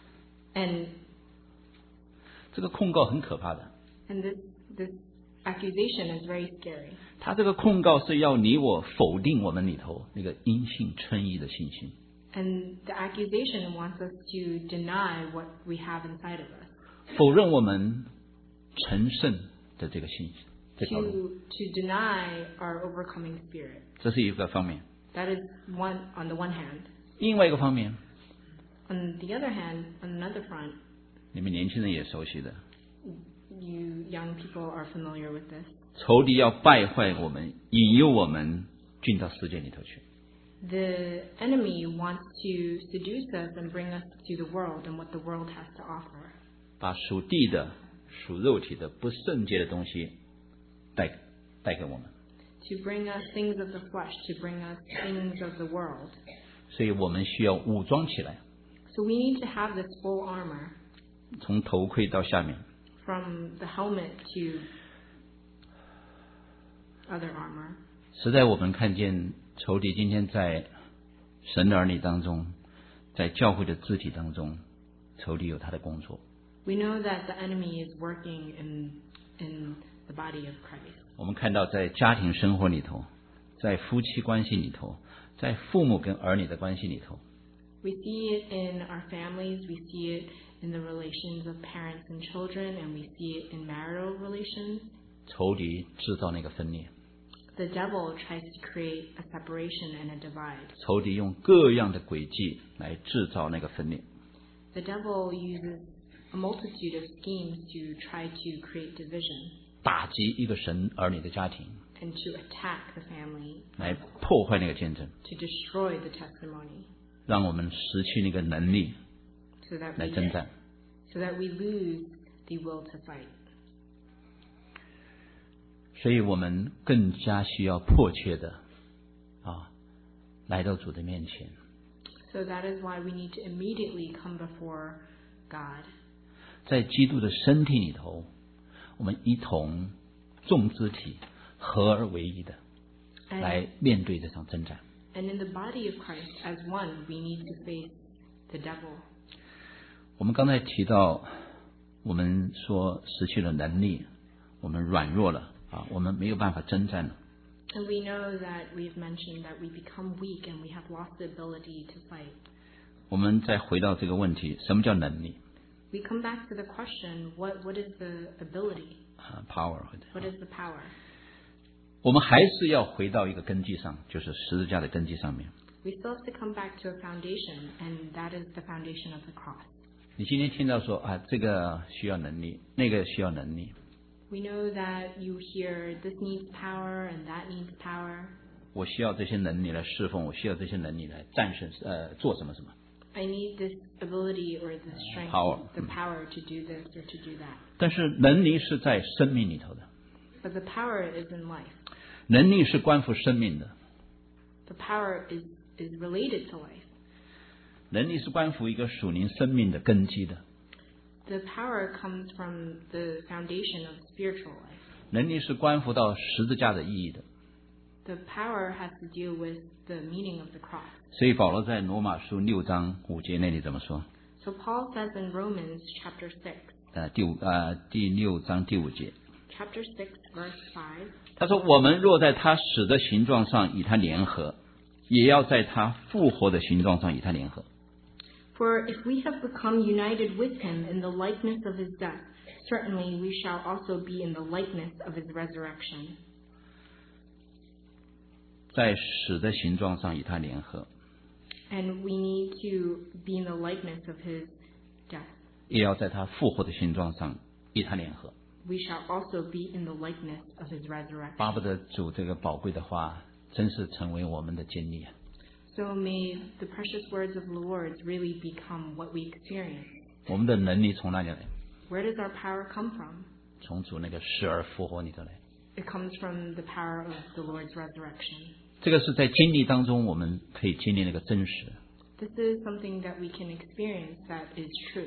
And 这个控告很可怕的， this accusation is very scary. 他这个控告是要你我否定我们里头那个因信称义的信心。 And the accusation wants us to deny what we have inside of us. 否认我们成圣的这个信心，这条路， To deny our overcoming spirit. 这是一个方面。 That is one on the one hand. 另外一个方面， On the other hand, on another front, 你们年轻人也熟悉的， you young people are familiar with this. 仇敌要败坏我们，引诱我们进到世界里头去。 The enemy wants to seduce us and bring us to the world and what the world has to offer. 把属地的、属肉体的、不圣洁的东西带给我们， To bring us things of the flesh, to bring us things of the world. 所以我们需要武装起来， So we need to have this full armor, 从头盔到下面。 from the helmet to other armor. 实在我们看见仇敌今天在神的儿女当中，在教会的肢体当中，仇敌有他的工作。 We know that the enemy is working in the body of Christ. 我们看到在家庭生活里头，在夫妻关系里头，在父母跟儿女的关系里头， We see it in our families, we see it in the relations of parents and children, and we see it in marital relations. 仇敌制造那个分裂， The devil tries to create a separation and a divide. 仇敌用各样的诡计来制造那个分裂。 The devil uses a multitude of schemes to try to create division 打击一个神儿女的家庭， and to attack the family, 来破坏那个见证， to destroy the testimony, 让我们失去那个能力 so that 来征战。 we lose the will to fight. 所以我们更加需要迫切的来到主的面前， So that is why we need to immediately come before God. 在基督的身体里头，我们一同众肢体合而为一的来面对这场征战。 And in the body of Christ, as one, we need to face the devil. 我们刚才提到，我们说失去了能力，我们软弱了我们没有办法征战了。 And we know that we've mentioned that we become weak and we have lost the ability to fight. 我们再回到这个问题，什么叫能力 We come back to the question, what is the ability? ？power。 What is the power? 我们还是要回到一个根基上，就是十字架的根基上面。 We still have to come back to a foundation, and that is the foundation of the cross. 你今天听到说这个需要能力，那个需要能力， We know that you hear this needs power and that needs power. 我需要这些能力来侍奉，我需要这些能力来战胜做什么什么。 I need this ability or the strength, the power to do this or to do that. 但是能力是在生命里头的。 But the power is in life. 能力是关乎生命的。 The power is related to life. 能力是关乎一个属灵生命的根基的。 The power comes from the foundation of spiritual life. 能力是关乎到十字架的意义的。 The power has to deal with the meaning of the cross. 所以保罗在罗马书6章5节那里怎么说？ So Paul says in Romans chapter 6. 第6章第5节。 Chapter 6 verse 5. 他说：“我们若在他死的形状上与他联合，也要在他复活的形状上与他联合。” For if we have become united with him in the likeness of his death, certainly we shall also be in the likeness of his resurrection. 在死的形状上与他联合， And we need to be in the likeness of his death. 也要在他复活的形状上与他联合。 We shall also be in the likeness of his resurrection. 巴不得主这个宝贵的话，真是成为我们的经历。 So may the precious words of the Lord really become what we experience. 我们的能力从哪里来？ Where does our power come from? 从主那个死而复活里头来。 It comes from the power of the Lord's resurrection. 这个是在经历当中我们可以经历那个真实。 This is something that we can experience that is truth.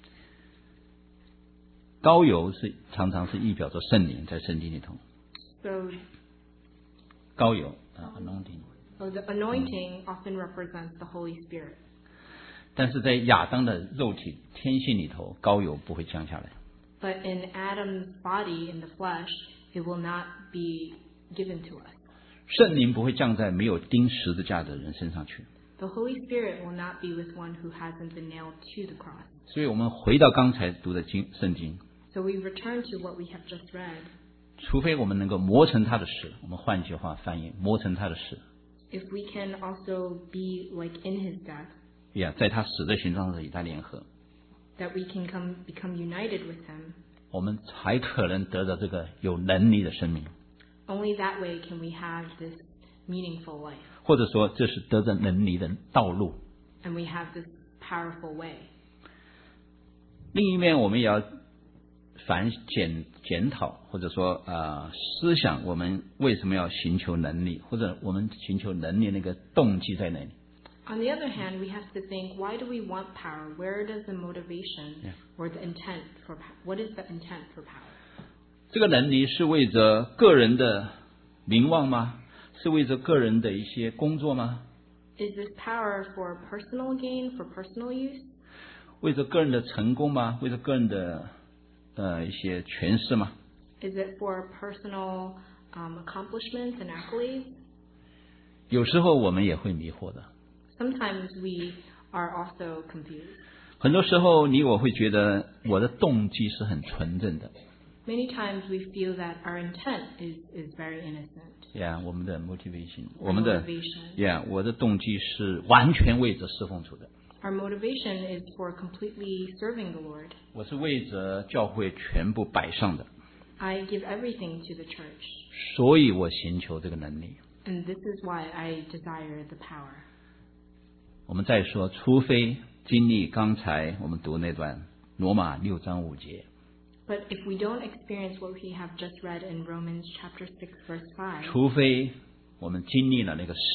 膏油常常是预表着圣灵在圣经里头。 So, 膏油anointing。 the anointing often represents the Holy Spirit. 但是在亚当的肉体天性里头，膏油不会降下来。 But in Adam's body, in the flesh, it will not be given to us. 圣灵不会降在没有钉十字架的人身上去。 The Holy Spirit will not be with one who hasn't been nailed to the cross. 所以我们回到刚才读的圣经， So we return to what we have just read. 除非我们能够磨成他的死，我们换句话翻译，磨成他的死， If we can also be like in his death, 在他死的形状上与他联合， that we can become united with him. 我们才可能得到这个有能力的生命， Only that way can we have this meaningful life. 或者说这是得着能力的道路。 And we have this powerful way. 另一面，我们也要反检讨，或者说思想我们为什么要寻求能力，或者我们寻求能力那个动机在哪里？ On the other hand, we have to think, why do we want power? Where does the motivation or the intent for what is the intent for power? 这个能力是为着个人的名望吗？是为着个人的一些工作吗？ Is this power for personal gain, for personal use? 为着个人的成功吗？为着个人的一些权势吗？ Is it for personal accomplishments and accolades? 有时候我们也会迷惑的。 Sometimes we are also confused. 很多时候你我会觉得我的动机是很纯正的。 Many times we feel that our intent is very innocent. 我们的 motivation， Our motivation. 我的动机是完全为着侍奉主的。 Our motivation is for completely serving the Lord. 我是为着教会全部摆上的， I give everything to the church. 所以我寻求这个能力。 And this is why I desire the power. 我们再说，除非经历刚才我们读那段罗马6章5节， But if we don't experience what we have just read in Romans chapter 6 verse 5, 除非我们经历了那个死，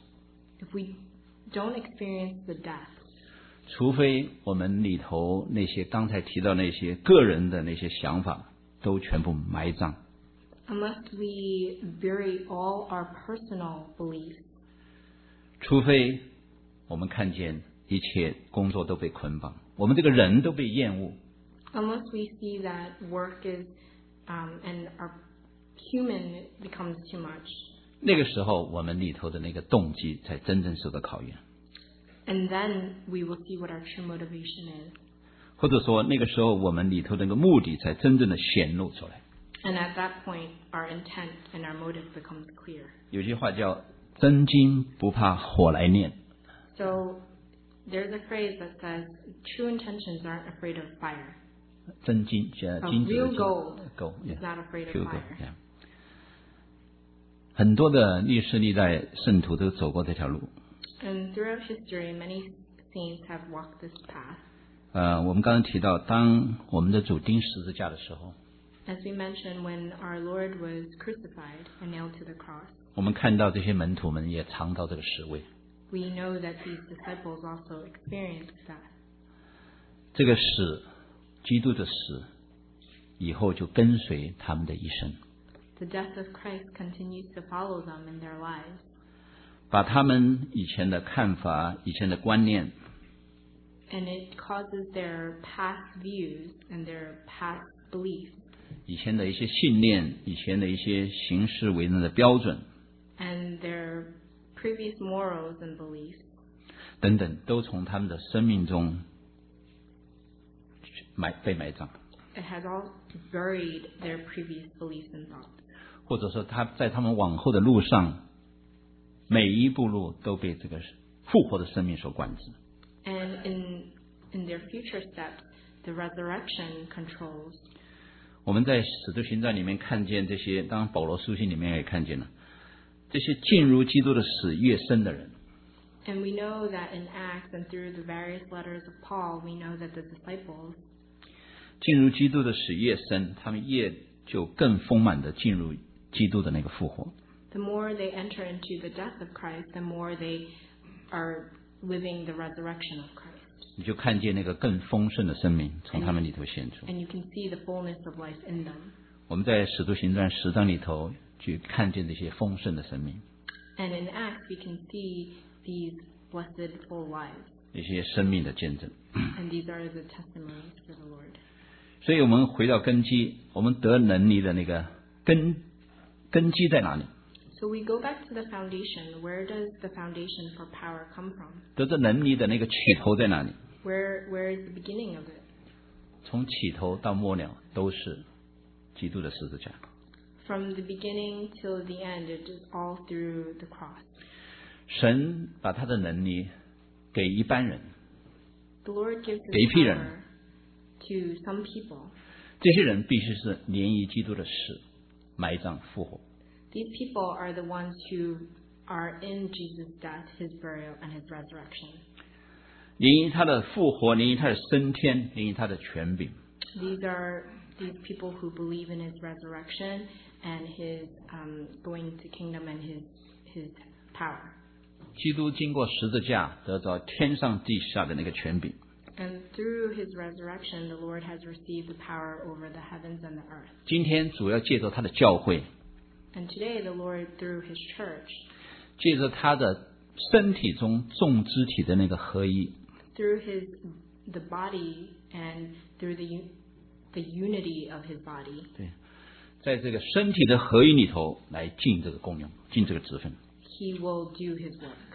if we don't experience the death, 除非我们里头那些刚才提到那些个人的那些想法都全部埋葬， unless we bury all our personal beliefs, 除非我们看见一切工作都被捆绑，我们这个人都被厌恶， unless we see that work is and our human becomes too much, 那个时候我们里头的那个动机才真正受到考验， and then we will see what our true motivation is. 或者说那个时候我们里头那个目的才真正的显露出来。 And at that point, our intent and our motive becomes clear. 有句话叫真金不怕火来炼， So there's a phrase that says, true intentions aren't afraid of fire. 真金金子的 Real gold ，gold is not afraid of pure fire. gold， 很多的历史历代圣徒都走过这条路。 And throughout history, many saints have walked this path. 我们刚刚提到，当我们的主钉十字架的时候， As we mentioned, when our Lord was crucified and nailed to the cross, 我们看到这些门徒们也尝到这个死味。 we know that these disciples also experienced that. 这个死，基督的死，以后就跟随他们的一生， The death of Christ continues to follow them in their lives. 把他们以前的看法、以前的观念， And it causes their past views and their past beliefs 以前的一些信念、以前的一些行事为人的标准 and their previous morals and beliefs 等等，都从他们的生命中被埋葬， it has all buried their previous beliefs and thoughts. 或者说在他们往后的路上，每一步路都被这个复活的生命所管制。 And in their future steps, the resurrection controls. 我们在使徒行传里面看见这些，当然保罗书信里面也看见了，这些进入基督的死越深的人， And we know that in Acts and through the various letters of Paul, we know that the disciples, 进入基督的死越深，他们越就更丰满的进入基督的那个复活。 the more they enter into the death of Christ, the more they are living the resurrection of Christ. 你就看见那个更丰盛的生命从他们里头显出。 And you can see the fullness of life in them. 我们在使徒行传10章里头去看见这些丰盛的生命， And in Acts, we can see these blessed full lives. 一些生命的见证。 And these are the testimonies for the Lord. 所以我们回到根基，我们得能力的那个根基在哪里？ So we go back to the foundation. Where does the foundation for power come from? 得这能力的那个起头在哪里？ Where is the beginning of it? 从起头到末了都是基督的十字架。 From the beginning till the end, it is all through the cross. 神把他的能力给一般人， The Lord gives 给一 His 批人。 power to some people. 这些人必须是连于基督的死、埋葬、复活。 These people are the ones who are in Jesus' death, His burial, and His resurrection. 连于他的复活，连于他的升天，连于他的权柄。 These are these people who believe in His resurrection and His going to kingdom and His power. 基督经过十字架得着天上地下的那个权柄。 And through His resurrection, the Lord has received the power over the heavens and the earth. 今天主要借着他的教会， And today, the Lord, through His church, 借着他的身体中众肢体的那个合一， through the body and through the unity of His body, 在这个身体的合一里头来尽这个功用，尽这个职分， He will do His work.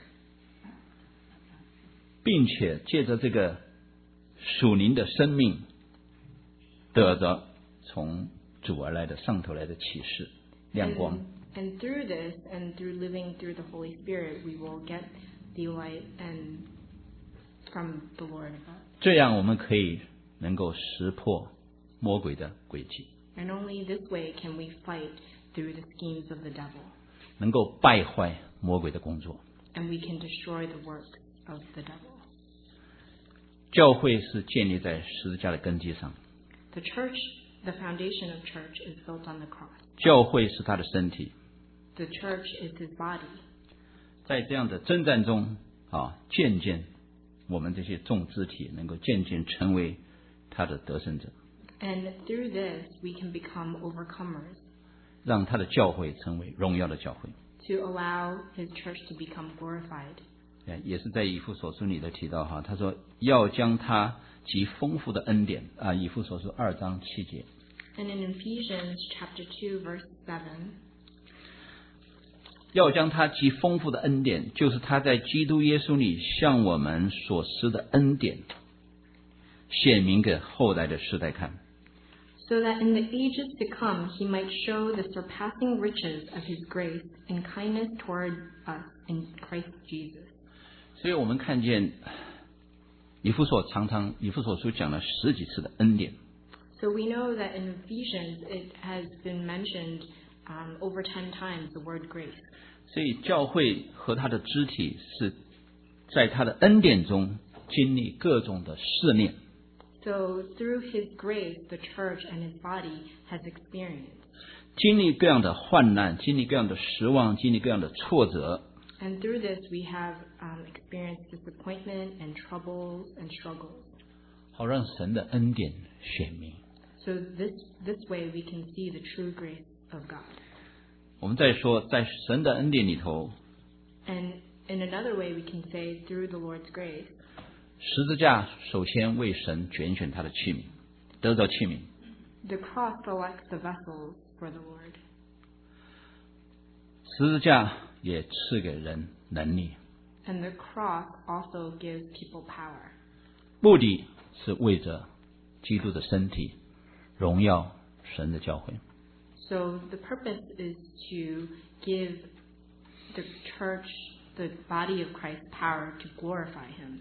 并且借着这个属灵的生命，得着从主而来的上头来的启示亮光。 And through this, and through living through the Holy Spirit, we will get the light and from the Lord above. 这样我们可以能够识破魔鬼的诡计， And only this way can we fight through the schemes of the devil. 能够败坏魔鬼的工作。 And we can destroy the work of the devil. 教会是建立在十字架的根基上， The church, the foundation of church is built on the cross. 教会是他的身体。 The church is His body. 在这样的征战中渐渐我们这些众肢体能够渐渐成为他的得胜者， And through this, we can become overcomers 让他的教会成为荣耀的教会。 to allow His church to become glorified. 也是在以弗所书里头提到他说要将他极丰富的恩典以弗所书2章7节， And in Ephesians chapter 2, verse 7, 要将他极丰富的恩典，就是他在基督耶稣里向我们所施的恩典，显明给后来的世代看。 so that in the ages to come He might show the surpassing riches of His grace and kindness toward us in Christ Jesus. 所以我们看见以弗所书讲了10几次的恩典， So we know that in Ephesians it has been mentioned over 10 times the word grace. 所以教会和他的肢体是在他的恩典中经历各种的试炼。 So through his grace, the church and his body has experienced. 经历各样的患难，经历各样的失望，经历各样的挫折。 And through this, we have experienced disappointment and troubles and struggles. 好让神的恩典显明。 So this way, we can see the true grace of God. 我们再说，在神的恩典里头， And in another way, we can say through the Lord's grace, 十字架首先为神拣选他的器皿，得着器皿。 the cross selects the vessels for the Lord. 十字架也赐给人能力， And the cross also gives people power. 目的是为着基督的身体荣耀神的教会。 So the purpose is to give the church, the body of Christ, power to glorify him.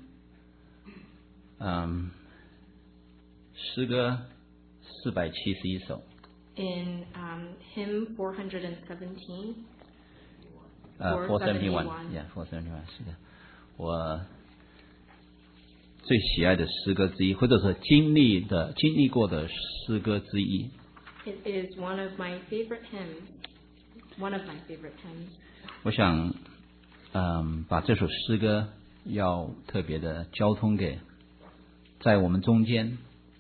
诗歌471首， In hymn 417, 471 ，471是的，我最喜爱的诗歌之一，或者说经历过的诗歌之一。 it is one of my favorite hymns. One of my favorite hymns. 我想，把这首诗歌要特别的交通给在我们中间，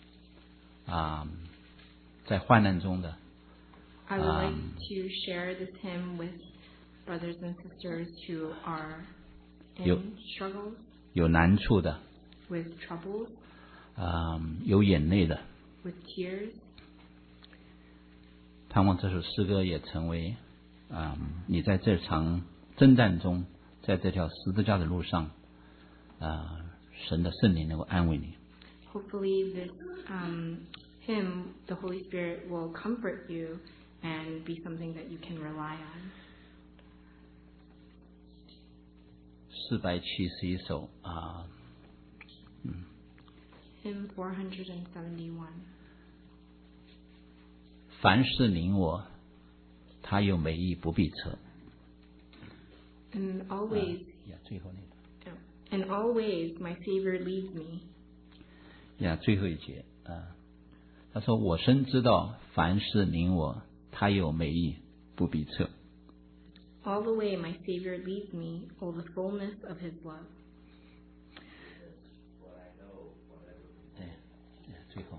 在患难中的。 I would like to share this hymn with brothers and sisters who are in struggles, 有难处的， with troubles, 有眼泪的。 with tears. 盼望这首诗歌也成为，你在这场征战中，在这条十字架的路上，神的圣灵能够安慰你。 Hopefully this hymn, the Holy Spirit will comfort you and be something that you can rely on. 471首 Hymn 471. 凡事领我，他有美意不必测。 And always, 最后那个。 in all ways, my Savior leads me. 最后一节他说：“我深知道，凡事领我，他有美意不必测。” All the way, my Savior leads me, all the fullness of His love. 最后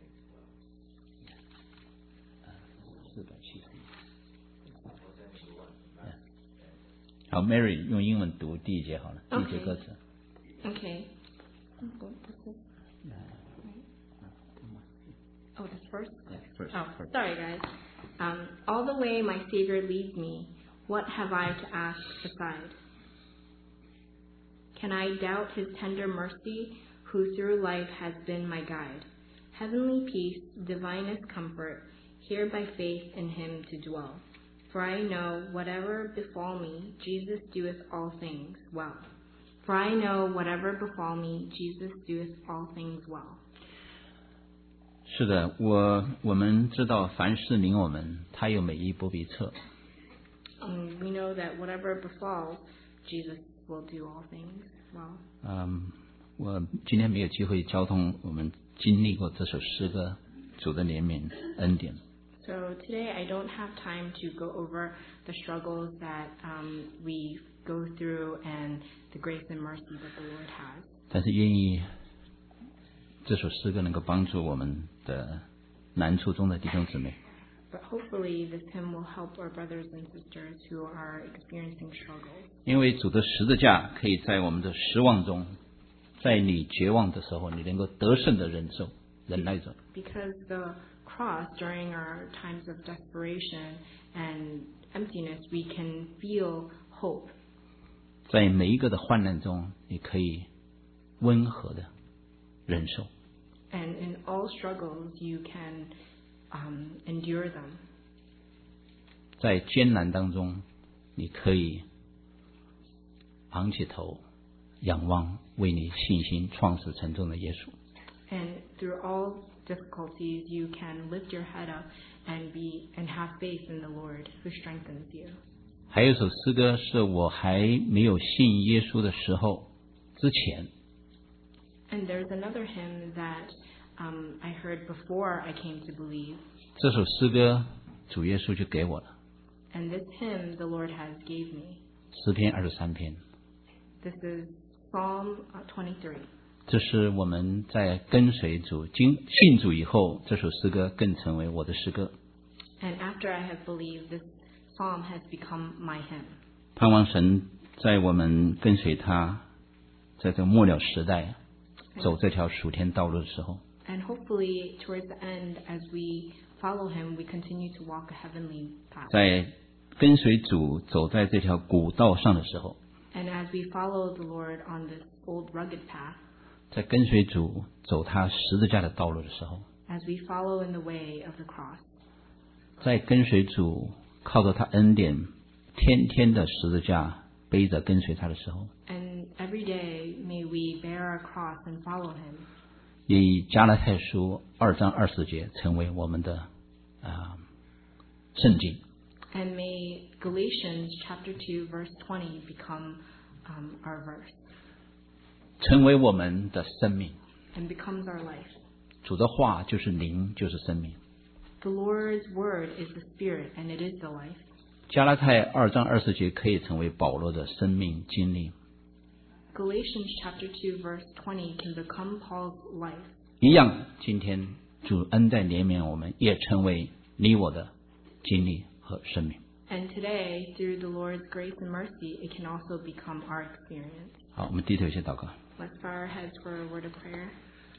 471。好 ，Mary 用英文读第一节好了，第一节歌词。 Okay. Oh, this first? First. Oh, sorry, guys. All the way my Savior leads me, what have I to ask beside? Can I doubt His tender mercy, who through life has been my guide? Heavenly peace, divinest comfort, here by faith in Him to dwell. For I know whatever befall me, Jesus doeth all things well. For I know whatever befall me, Jesus doeth all things well. 是的，我们知道，凡事领我们，他有美意不必测。 We know that whatever befalls, Jesus will do all things well. 我今天没有机会交通我们经历过这首诗歌，主的怜悯恩典。 So today I don't have time to go over the struggles that we go through and the grace and mercy that the Lord has. 但是愿意这首诗歌能够帮助我们的难处中的弟兄姊妹。 But hopefully this hymn will help our brothers and sisters who are experiencing struggles. 因为主的十字架可以在我们的失望中，在你绝望的时候，你能够得胜的忍耐着。 Because the cross, during our times of desperation and emptiness, we can feel hope. 在每一个的患难中，你可以温和的忍受。 And in all struggles, you can endure them. 在艰难当中，你可以昂起头，仰望为你信心创始成终的耶稣。 And through all difficulties, you can lift your head up and have faith in the Lord who strengthens you. 还有一首诗歌是我还没有信耶稣的时候之前， And there's another hymn that I heard before I came to believe. 这首诗歌主耶稣就给我了， And this hymn the Lord has gave me. 诗篇23篇。 This is Psalm 23. 这是我们在跟随主、信主以后，这首诗歌更成为我的诗歌。 And after I have believed, this psalm has become my hymn. 盼望神在我们跟随他，在这个末了时代走这条属天道路的时候， And hopefully, towards the end, as we follow him, we continue to walk a heavenly path. 在跟随主走在这条古道上的时候， And as we follow the Lord on this old rugged path, 在跟随主走他十字架的道路的时候， as we follow in the way of the cross, 在跟随主靠着他恩典，天天的十字架背着跟随他的时候， and every day may we bear our cross and follow him. 也以加拉太书2章20节成为我们的圣经。 And may Galatians chapter 2 verse 20 become our verse 成为我们的生命。 and becomes our life. 主的话就是灵，就是生命。 The Lord's word is the spirit and it is the life. 加拉太2章20节可以成为保罗的生命经历。 Galatians chapter 2 verse 20 can become Paul's life. 一样，今天主恩待怜悯我们，也成为你我的经历和生命。 And today, through the Lord's grace and mercy, it can also become our experience. 好，我们低头一些祷告。 Let's bow our heads for a word of prayer.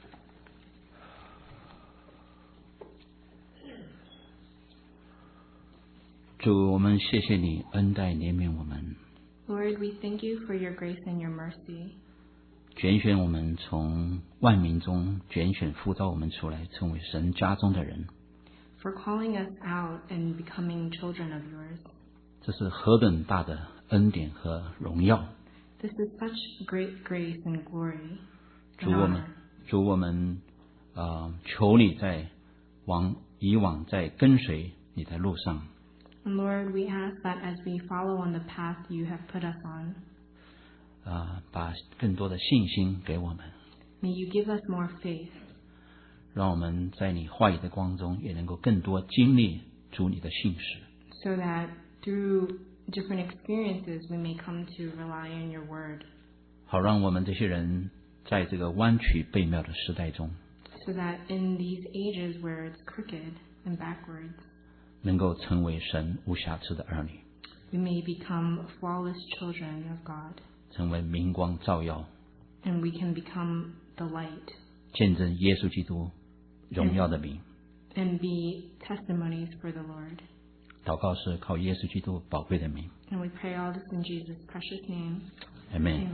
主，我们谢谢你恩待怜悯我们， Lord, we thank you for your grace and your mercy. 拣选我们从万民中拣选呼召我们出来，成为神家中的人。 For calling us out and becoming children of yours. 这是何等大的恩典和荣耀！ This is such great grace and glory. 主 And 我们 honor. 主我们求你在以往在跟随你的路上， And Lord, we ask that as we follow on the path you have put us on, 把更多的信心给我们， may you give us more faith, 让我们在你话语的光中也能够更多经历主你的信实， so that through different experiences we may come to rely on your word, 好让我们这些人在这个弯曲背谬的时代中， so that in these ages where it's crooked and backwards, 能够成为神无瑕疵的儿女， we may become flawless children of God, 成为明光照耀， and we can become the light 见证耶稣基督荣耀的名。 and be testimonies for the Lord. 祷告是靠耶稣基督宝贵的名。 And we pray all this in Jesus' precious name. Amen.